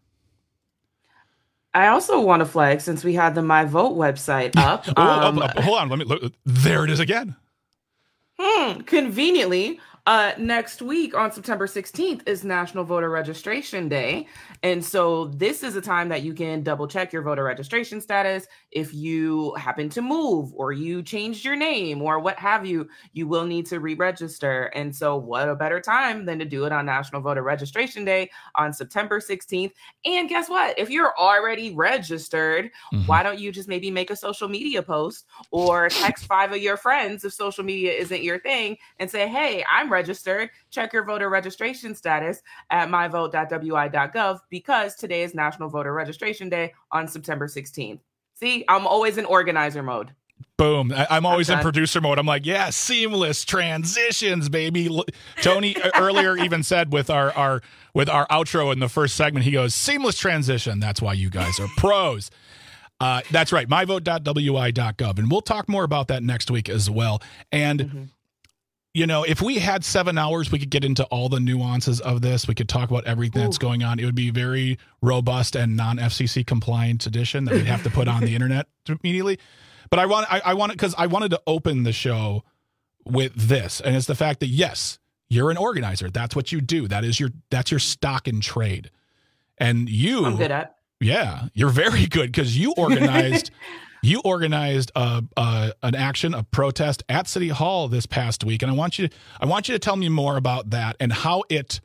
I also want to flag, since we had the My Vote website up. oh, um, up, up, hold on. Let me look. There it is again. Hmm, conveniently, uh, next week on September sixteenth is National Voter Registration Day. And so this is a time that you can double check your voter registration status. If you happen to move or you changed your name or what have you, you will need to re-register. And so what a better time than to do it on National Voter Registration Day on September sixteenth. And guess what? If you're already registered, mm-hmm. why don't you just maybe make a social media post or text five of your friends if social media isn't your thing and say, hey, I'm registered. Check your voter registration status at my vote dot w i dot gov, because today is National Voter Registration Day on September sixteenth. See, I'm always in organizer mode. Boom. I, I'm always in producer mode. I'm like, yeah, seamless transitions, baby. L- Tony earlier even said with our, our with our outro in the first segment, he goes, seamless transition. That's why you guys are pros. Uh, that's right. my vote dot w i dot gov. And we'll talk more about that next week as well. And, mm-hmm. you know, if we had seven hours, we could get into all the nuances of this. We could talk about everything Ooh. that's going on. It would be a very robust and non-F C C compliant edition that we'd have to put on the internet immediately. But I want, I, I want it because I wanted to open the show with this, and it's the fact that yes, you're an organizer. That's what you do. That is your, that's your stock in trade, and you. I'm good at. Yeah, you're very good because you organized, you organized a, a an action, a protest at City Hall this past week, and I want you, to, I want you to tell me more about that and how it.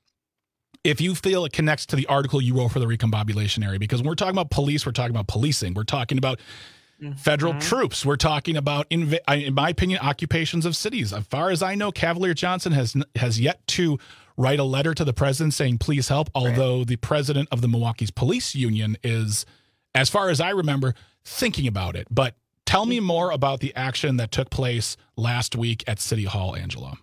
If you feel it connects to the article you wrote for the Recombobulation Area, because when we're talking about police, we're talking about policing. We're talking about federal mm-hmm. troops. We're talking about, in, in my opinion, occupations of cities. As far as I know, Cavalier Johnson has has yet to write a letter to the president saying, please help, although right. the president of the Milwaukee's police union is, as far as I remember, thinking about it. But tell me more about the action that took place last week at City Hall, Angela.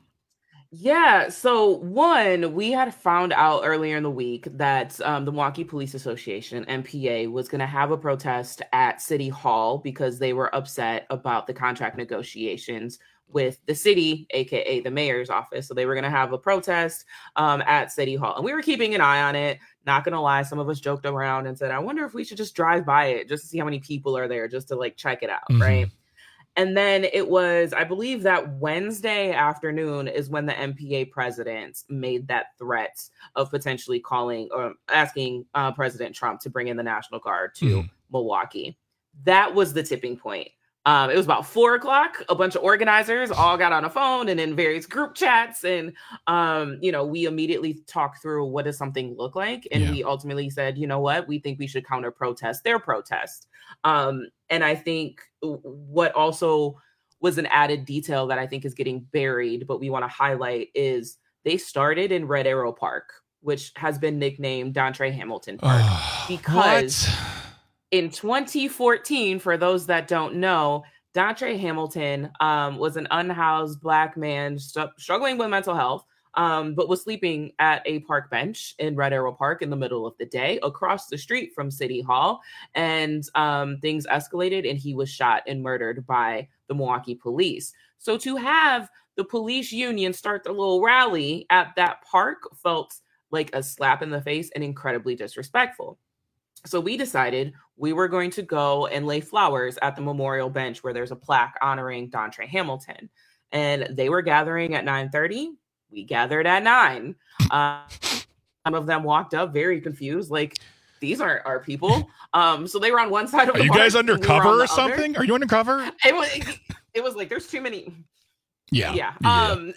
Yeah. So one, we had found out earlier in the week that um, the Milwaukee Police Association, M P A, was going to have a protest at City Hall because they were upset about the contract negotiations with the city, A K A the mayor's office. So they were going to have a protest um, at City Hall. And we were keeping an eye on it. Not going to lie. Some of us joked around and said, I wonder if we should just drive by it just to see how many people are there, just to like check it out. Mm-hmm. Right. And then it was, I believe that Wednesday afternoon is when the M P A president made that threat of potentially calling or asking uh, President Trump to bring in the National Guard to mm. Milwaukee. That was the tipping point. Um, it was about four o'clock. A bunch of organizers all got on a phone and in various group chats. And, um, you know, we immediately talked through what does something look like. And yeah. we ultimately said, you know what, we think we should counter protest their protest. Um, and I think what also was an added detail that I think is getting buried, but we want to highlight is they started in Red Arrow Park, which has been nicknamed Dontre Hamilton Park uh, because what? in twenty fourteen, for those that don't know, Dontre Hamilton um, was an unhoused Black man st- struggling with mental health, um, but was sleeping at a park bench in Red Arrow Park in the middle of the day across the street from City Hall. And um, things escalated and he was shot and murdered by the Milwaukee police. So to have the police union start the little rally at that park felt like a slap in the face and incredibly disrespectful. So we decided we were going to go and lay flowers at the memorial bench where there's a plaque honoring Dontre Hamilton. And they were gathering at nine thirty. We gathered at nine. Uh, some of them walked up very confused, like, these aren't our people. Um, so they were on one side of the Are you guys undercover we or something? Other. Are you undercover? It was, it was like, there's too many. Yeah. Yeah. yeah. Um,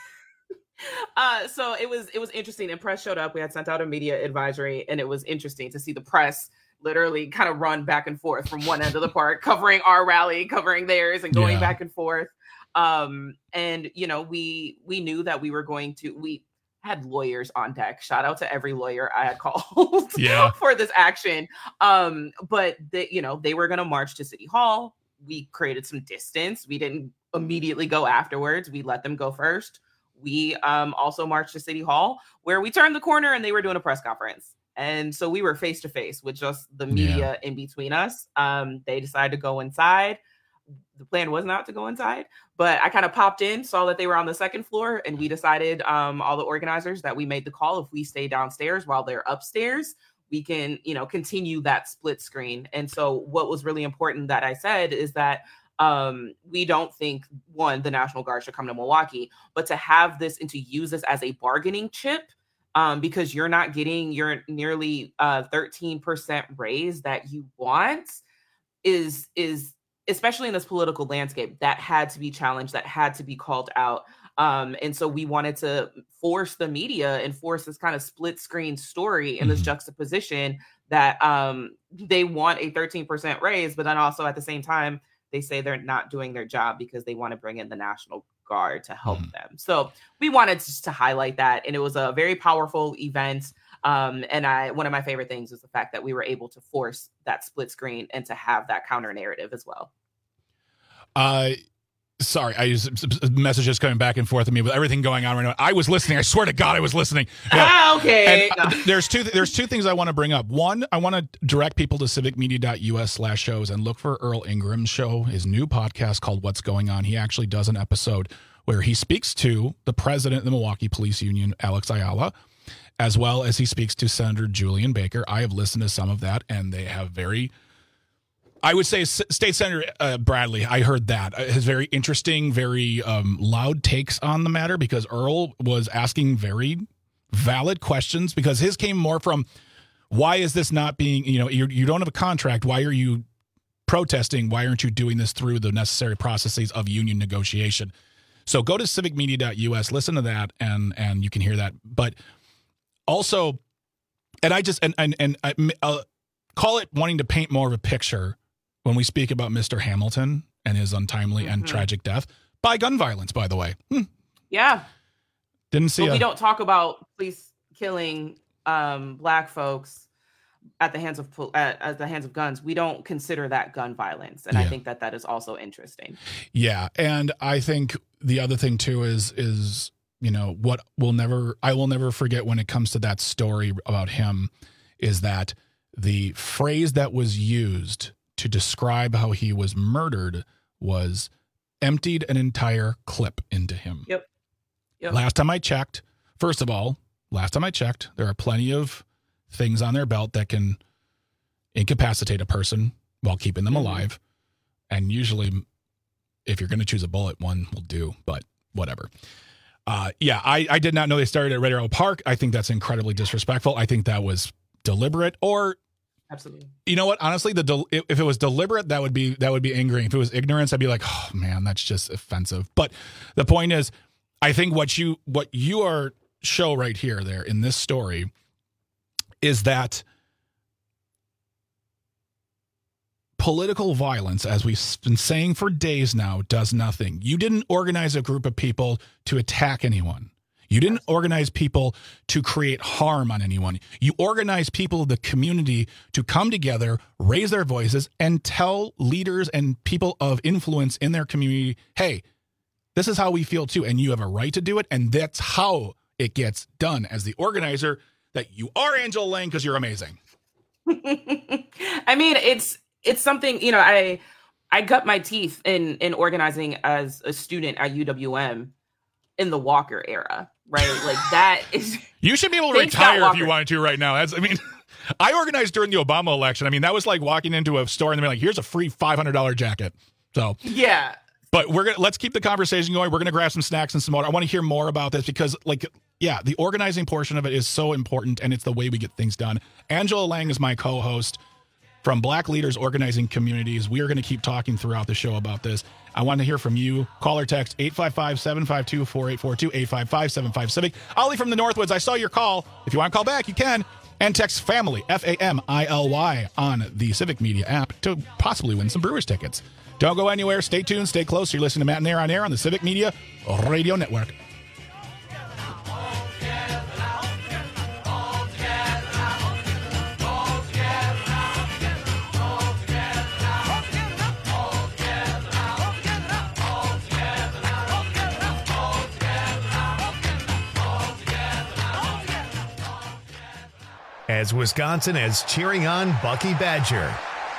uh, so it was, it was interesting. And press showed up. We had sent out a media advisory and it was interesting to see the press literally kind of run back and forth from one end of the park, covering our rally, covering theirs and going yeah. back and forth. Um, and, you know, we, we knew that we were going to, we had lawyers on deck. Shout out to every lawyer I had called yeah. for this action. Um, but they, you know, they were going to march to City Hall. We created some distance. We didn't immediately go afterwards. We let them go first. We, um, also marched to City Hall where we turned the corner and they were doing a press conference. And so we were face to face with just the media yeah. in between us. Um, they decided to go inside. The plan was not to go inside, but I kind of popped in, saw that they were on the second floor, and we decided, um, all the organizers, that we made the call. If we stay downstairs while they're upstairs, we can, you know, continue that split screen. And so what was really important that I said is that um, we don't think, one, the National Guard should come to Milwaukee, but to have this and to use this as a bargaining chip, um, because you're not getting your nearly uh, thirteen percent raise that you want is, is, especially in this political landscape, that had to be challenged, that had to be called out. Um, and so we wanted to force the media and force this kind of split screen story in this mm-hmm. juxtaposition that um, they want a thirteen percent raise, but then also at the same time, they say they're not doing their job because they want to bring in the National Guard to help mm-hmm. them. So we wanted just to highlight that. And it was a very powerful event. Um, and I, one of my favorite things was the fact that we were able to force that split screen and to have that counter narrative as well. Uh, sorry, I use messages coming back and forth with me with everything going on right now. I was listening. I swear to God, I was listening. Yeah. Ah, okay. And, uh, there's two. There's two things I want to bring up. One, I want to direct people to civicmedia.us slash shows and look for Earl Ingram's show, his new podcast called What's Going On. He actually does an episode where he speaks to the president of the Milwaukee Police Union, Alex Ayala, as well as he speaks to Senator Julian Baker. I have listened to some of that, and they have very, I would say, S- State Senator uh, Bradley, I heard that, uh, has very interesting, very um, loud takes on the matter, because Earl was asking very valid questions, because his came more from, why is this not being, you know, you you don't have a contract, why are you protesting, why aren't you doing this through the necessary processes of union negotiation? So go to civicmedia.us, listen to that, and and you can hear that. But also, and I just, and, and, and I, uh, call it wanting to paint more of a picture when we speak about Mister Hamilton and his untimely mm-hmm. and tragic death by gun violence, by the way. Hmm. Yeah. Didn't see But a, we don't talk about police killing um, black folks at the hands of at, at the hands of guns. We don't consider that gun violence. And yeah. I think that that is also interesting. Yeah. And I think the other thing too is, is, you know, what will never, I will never forget when it comes to that story about him is that the phrase that was used to describe how he was murdered was emptied an entire clip into him. Yep. Yep. Last time I checked, first of all, last time I checked, there are plenty of things on their belt that can incapacitate a person while keeping them mm-hmm. alive. And usually, if you're going to choose a bullet, one will do, but whatever. Uh, yeah, I, I did not know they started at Red Arrow Park. I think that's incredibly disrespectful. I think that was deliberate, or absolutely. You know what? Honestly, the del- if it was deliberate, that would be that would be angering. If it was ignorance, I'd be like, oh man, that's just offensive. But the point is, I think what you what you are show right here, there in this story, is that political violence, as we've been saying for days now, does nothing. You didn't organize a group of people to attack anyone. You didn't organize people to create harm on anyone. You organized people of the community to come together, raise their voices, and tell leaders and people of influence in their community, hey, this is how we feel too, and you have a right to do it, and that's how it gets done as the organizer that you are, Angela Lang, because you're amazing. I mean, it's it's something, you know, I I cut my teeth in in organizing as a student at U W M in the Walker era, right? Like that is. You should be able to retire if you wanted to right now. That's, I mean, I organized during the Obama election. I mean, that was like walking into a store and they're like, "Here's a free five hundred dollars jacket." So yeah. But we're gonna let's keep the conversation going. We're gonna grab some snacks and some water. I want to hear more about this because, like, yeah, the organizing portion of it is so important, and it's the way we get things done. Angela Lang is my co-host from Black Leaders Organizing Communities. We are going to keep talking throughout the show about this. I want to hear from you. Call or text eight five five, seven five two, four eight four two, eight five five, seven five Civic. Ollie from the Northwoods, I saw your call. If you want to call back, you can. And text FAMILY, F A M I L Y, on the Civic Media app to possibly win some Brewers tickets. Don't go anywhere. Stay tuned. Stay close. You're listening to Matt and Air on Air on the Civic Media Radio Network. As Wisconsin is cheering on Bucky Badger.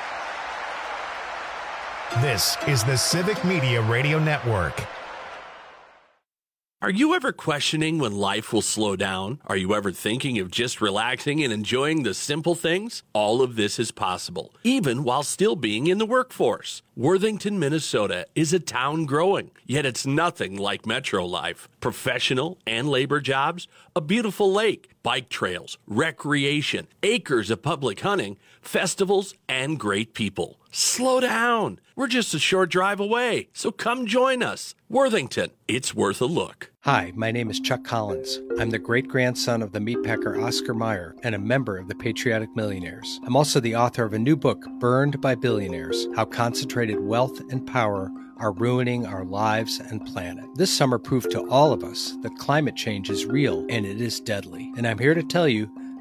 This is the Civic Media Radio Network. Are you ever questioning when life will slow down? Are you ever thinking of just relaxing and enjoying the simple things? All of this is possible, even while still being in the workforce. Worthington, Minnesota is a town growing, yet it's nothing like metro life. Professional and labor jobs, a beautiful lake, bike trails, recreation, acres of public hunting, festivals, and great people. Slow down. We're just a short drive away, so come join us. Worthington, it's worth a look. Hi, my name is Chuck Collins. I'm the great-grandson of the meatpacker Oscar Mayer and a member of the Patriotic Millionaires. I'm also the author of a new book, Burned by Billionaires: How Concentrated Wealth and Power are ruining our lives and planet. This summer proved to all of us that climate change is real and it is deadly. And I'm here to tell you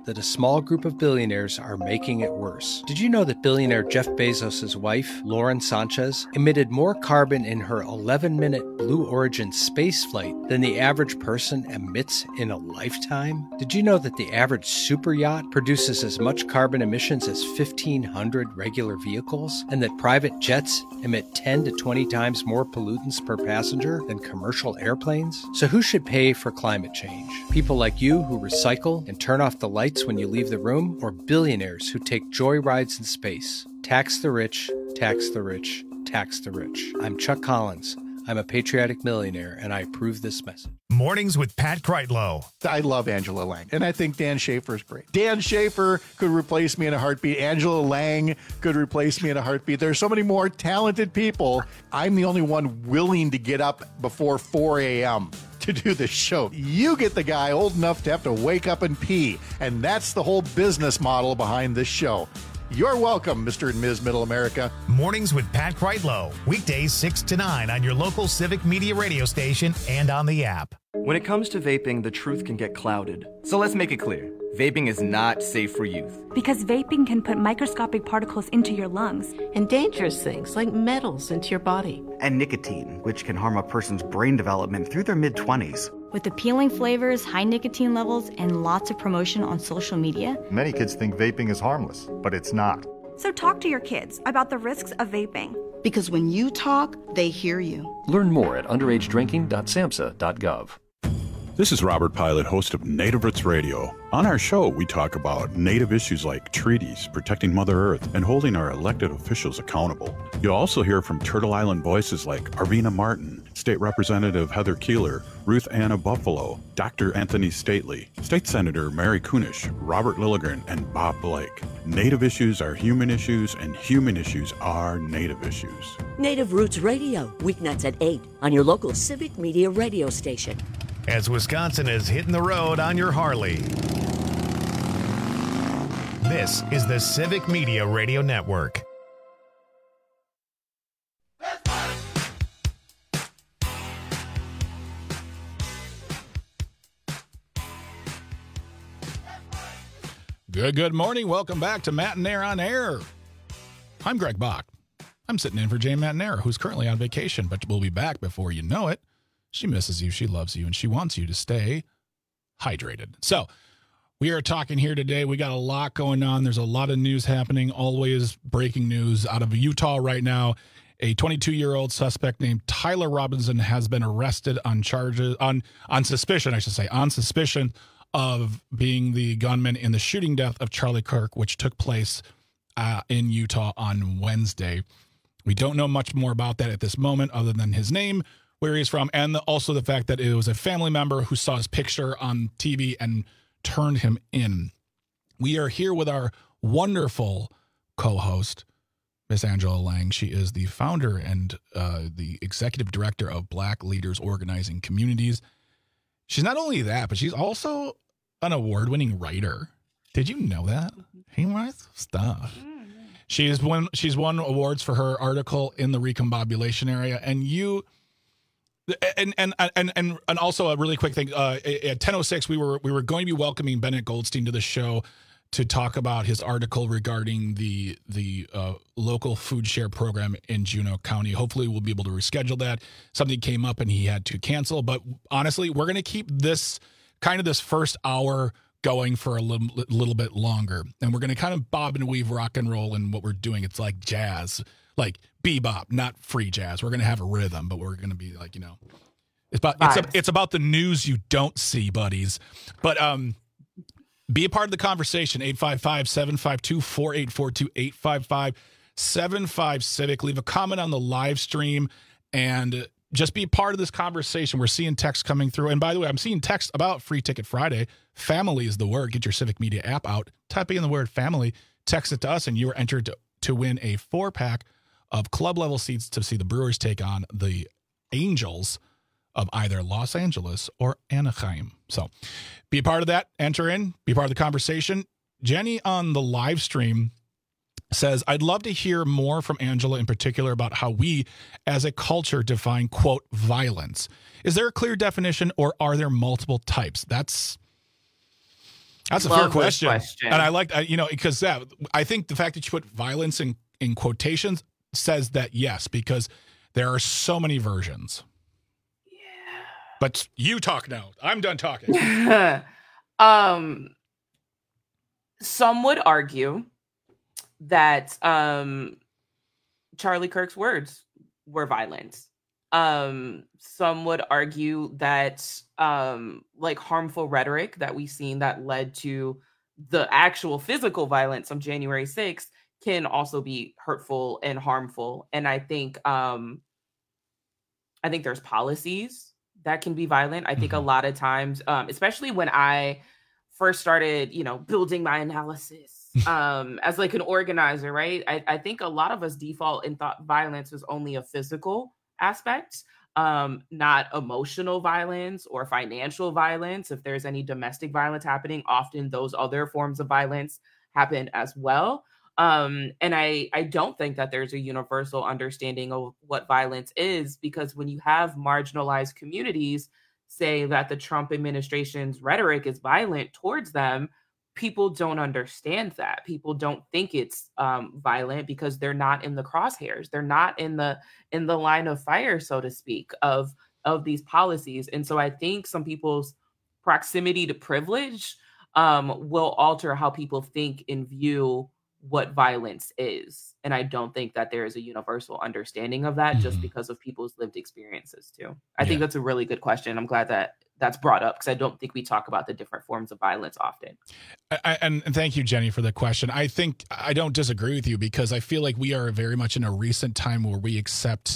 that a small group of billionaires are making it worse. Did you know that billionaire Jeff Bezos' wife, Lauren Sanchez, emitted more carbon in her eleven-minute Blue Origin space flight than the average person emits in a lifetime? Did you know that the average super yacht produces as much carbon emissions as fifteen hundred regular vehicles, and that private jets emit ten to twenty times more pollutants per passenger than commercial airplanes? So who should pay for climate change? People like you who recycle and turn off the lights when you leave the room, or billionaires who take joy rides in space? Tax the rich, tax the rich, tax the rich. I'm Chuck Collins. I'm a patriotic millionaire, and I approve this message. Mornings with Pat Kreitlow. I love Angela Lang, and I think Dan Schaefer is great. Dan Schaefer could replace me in a heartbeat. Angela Lang could replace me in a heartbeat. There's so many more talented people. I'm the only one willing to get up before four a.m. to do this show. You get the guy old enough to have to wake up and pee, and that's the whole business model behind this show. You're welcome, Mister and Miz Middle America. Mornings with Pat Kreitlow. Weekdays six to nine on your local Civic Media radio station and on the app. When it comes to vaping, the truth can get clouded. So let's make it clear. Vaping is not safe for youth. Because vaping can put microscopic particles into your lungs. And dangerous things like metals into your body. And nicotine, which can harm a person's brain development through their mid-twenties. With appealing flavors, high nicotine levels, and lots of promotion on social media, many kids think vaping is harmless, but it's not. So talk to your kids about the risks of vaping. Because when you talk, they hear you. Learn more at underage drinking dot samhsa dot gov. This is Robert Pilot, host of Native Roots Radio. On our show, we talk about Native issues like treaties, protecting Mother Earth, and holding our elected officials accountable. You'll also hear from Turtle Island voices like Arvina Martin, State Representative Heather Keeler, Ruth Anna Buffalo, Doctor Anthony Stately, State Senator Mary Kunish, Robert Lilligren, and Bob Blake. Native issues are human issues, and human issues are Native issues. Native Roots Radio, weeknights at eight on your local Civic Media radio station. As Wisconsin is hitting the road on your Harley. This is the Civic Media Radio Network. Good, good morning. Welcome back to Matt and Air on Air. I'm Greg Bach. I'm sitting in for Jane Matt, who's currently on vacation, but will be back before you know it. She misses you, she loves you, and she wants you to stay hydrated. So we are talking here today. We got a lot going on. There's a lot of news happening, always breaking news out of Utah right now. A twenty-two-year-old suspect named Tyler Robinson has been arrested on charges, on, on suspicion, I should say, on suspicion of being the gunman in the shooting death of Charlie Kirk, which took place uh, in Utah on Wednesday. We don't know much more about that at this moment other than his name, where he's from, and the, also the fact that it was a family member who saw his picture on T V and turned him in. We are here with our wonderful co-host, Miss Angela Lang. She is the founder and uh, the executive director of Black Leaders Organizing Communities. She's not only that, but she's also an award-winning writer. Did you know that? He writes stuff. She's won, she's won awards for her article in the recombobulation area, and you... And and and and and also a really quick thing. Uh, at ten oh six, we were we were going to be welcoming Bennett Goldstein to the show to talk about his article regarding the the uh, local food share program in Juneau County. Hopefully, we'll be able to reschedule that. Something came up and he had to cancel. But honestly, we're going to keep this kind of this first hour going for a little, little bit longer, and we're going to kind of bob and weave rock and roll in what we're doing. It's like jazz. Like bebop, not free jazz. We're going to have a rhythm, but we're going to be like, you know, it's about it's, a, it's about the news you don't see, buddies. But um, be a part of the conversation. eight five five, seven five two, four eight four two, eight five five, seven five Civic. Leave a comment on the live stream and just be part of this conversation. We're seeing text coming through. And by the way, I'm seeing text about Free Ticket Friday. Family is the word. Get your Civic Media app out. Type in the word family. Text it to us, and you are entered to, to win a four-pack of club level seats to see the Brewers take on the Angels of either Los Angeles or Anaheim. So be a part of that. Enter in. Be part of the conversation. Jenny on the live stream says, I'd love to hear more from Angela in particular about how we as a culture define, quote, violence. Is there a clear definition or are there multiple types? That's That's a Love fair this question. question. And I like, you know, because yeah, I think the fact that you put violence in, in quotations says that yes, because there are so many versions. Yeah. But you talk now. I'm done talking. um, some would argue that um, Charlie Kirk's words were violent. Um, some would argue that um, like harmful rhetoric that we've seen that led to the actual physical violence on January sixth can also be hurtful and harmful. And I think um, I think there's policies that can be violent. I think mm-hmm. a lot of times, um, especially when I first started, you know, building my analysis um, as like an organizer, right? I, I think a lot of us default and thought violence was only a physical aspect, um, not emotional violence or financial violence. If there's any domestic violence happening, often those other forms of violence happen as well. Um, and I, I don't think that there's a universal understanding of what violence is, because when you have marginalized communities say that the Trump administration's rhetoric is violent towards them, people don't understand that. People don't think it's um, violent because they're not in the crosshairs. They're not in the in the line of fire, so to speak, of of these policies. And so I think some people's proximity to privilege um, will alter how people think and view what violence is. And I don't think that there is a universal understanding of that mm-hmm. just because of people's lived experiences too. I yeah. think that's a really good question. I'm glad that that's brought up because I don't think we talk about the different forms of violence often. I, and thank you, Jenny, for the question. I think I don't disagree with you because I feel like we are very much in a recent time where we accept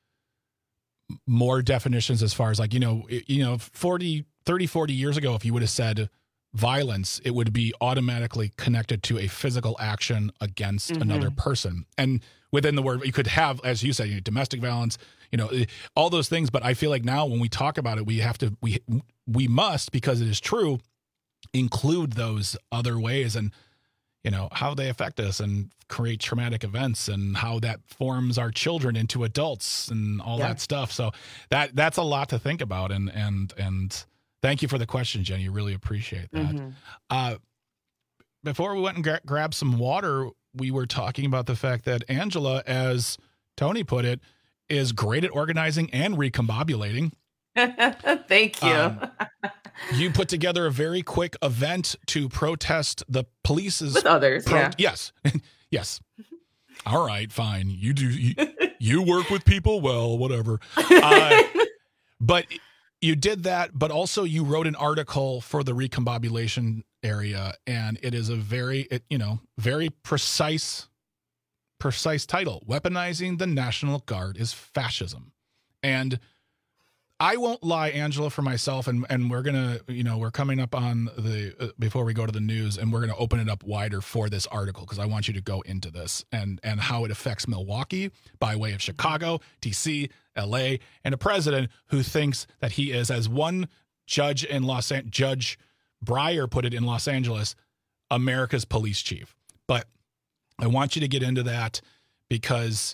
more definitions as far as like, you know, you know, forty, thirty, forty years ago, if you would have said violence, it would be automatically connected to a physical action against mm-hmm. another person. And within the word, you could have, as you said, you know, domestic violence, you know, all those things. But I feel like now when we talk about it, we have to, we, we must, because it is true, include those other ways and, you know, how they affect us and create traumatic events and how that forms our children into adults and all yeah. that stuff. So that, that's a lot to think about. And, and, and, thank you for the question, Jenny. Really appreciate that. Mm-hmm. Uh, before we went and gra- grabbed some water, we were talking about the fact that Angela, as Tony put it, is great at organizing and recombobulating. Thank you. Um, you put together a very quick event to protest the police's... With others, pro- yeah. Yes. Yes. All right, fine. You do. You, you work with people? Well, whatever. Uh, but... You did that, but also you wrote an article for the recombobulation area, and it is a very, it, you know, very precise, precise title. Weaponizing the National Guard is fascism. And I won't lie, Angela, for myself, and, and we're going to, you know, we're coming up on the, uh, before we go to the news, and we're going to open it up wider for this article, because I want you to go into this and, and how it affects Milwaukee by way of Chicago, D C, L A, and a president who thinks that he is, as one judge in Los Angeles, Judge Breyer put it in Los Angeles, America's police chief. But I want you to get into that because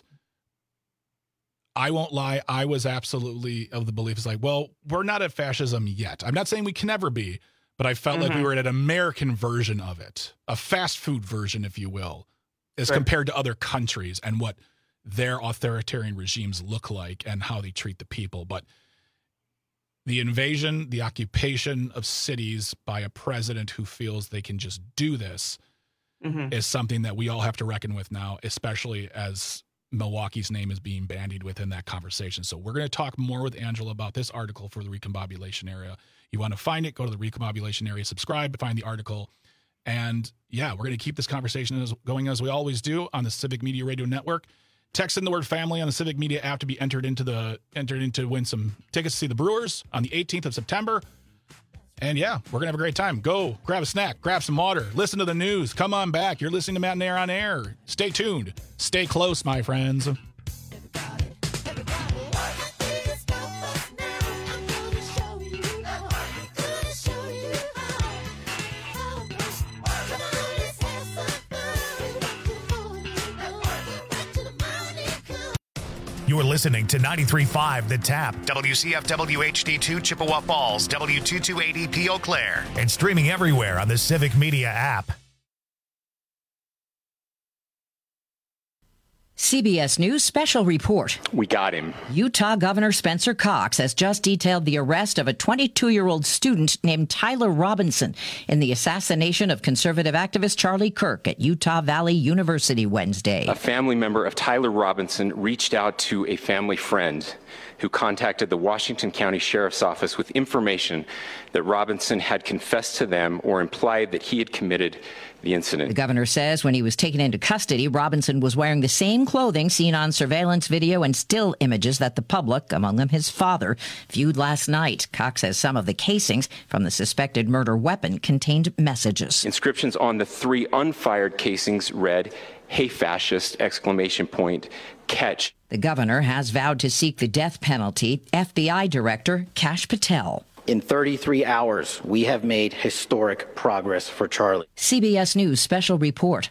I won't lie, I was absolutely of the belief it's like, well, we're not at fascism yet. I'm not saying we can never be, but I felt mm-hmm. like we were at an American version of it, a fast food version, if you will, as right. compared to other countries and what their authoritarian regimes look like and how they treat the people. But the invasion, the occupation of cities by a president who feels they can just do this mm-hmm. is something that we all have to reckon with now, especially as Milwaukee's name is being bandied within that conversation. So we're going to talk more with Angela about this article for the recombobulation area. You want to find it, go to the recombobulation area, subscribe, find the article. And yeah, we're going to keep this conversation as, going as we always do on the Civic Media Radio Network. Text in the word family on the Civic Media app to be entered into the entered into win some tickets to see the Brewers on the eighteenth of September. And yeah, we're going to have a great time. Go grab a snack, grab some water, listen to the news. Come on back. You're listening to Matt and Air on Air. Stay tuned. Stay close, my friends. You're listening to ninety-three point five The Tap, W C F W H D two Chippewa Falls, W two two eight E P Eau Claire, and streaming everywhere on the Civic Media app. C B S News special report. We got him. Utah Governor Spencer Cox has just detailed the arrest of a twenty-two-year-old student named Tyler Robinson in the assassination of conservative activist Charlie Kirk at Utah Valley University Wednesday. A family member of Tyler Robinson reached out to a family friend who contacted the Washington County Sheriff's Office with information that Robinson had confessed to them or implied that he had committed the incident. The governor says when he was taken into custody, Robinson was wearing the same clothing seen on surveillance video and still images that the public, among them his father, viewed last night. Cox says some of the casings from the suspected murder weapon contained messages. Inscriptions on the three unfired casings read, "Hey fascist!" exclamation point, catch. The governor has vowed to seek the death penalty. F B I Director Kash Patel. In thirty-three hours, we have made historic progress for Charlie. C B S News special report.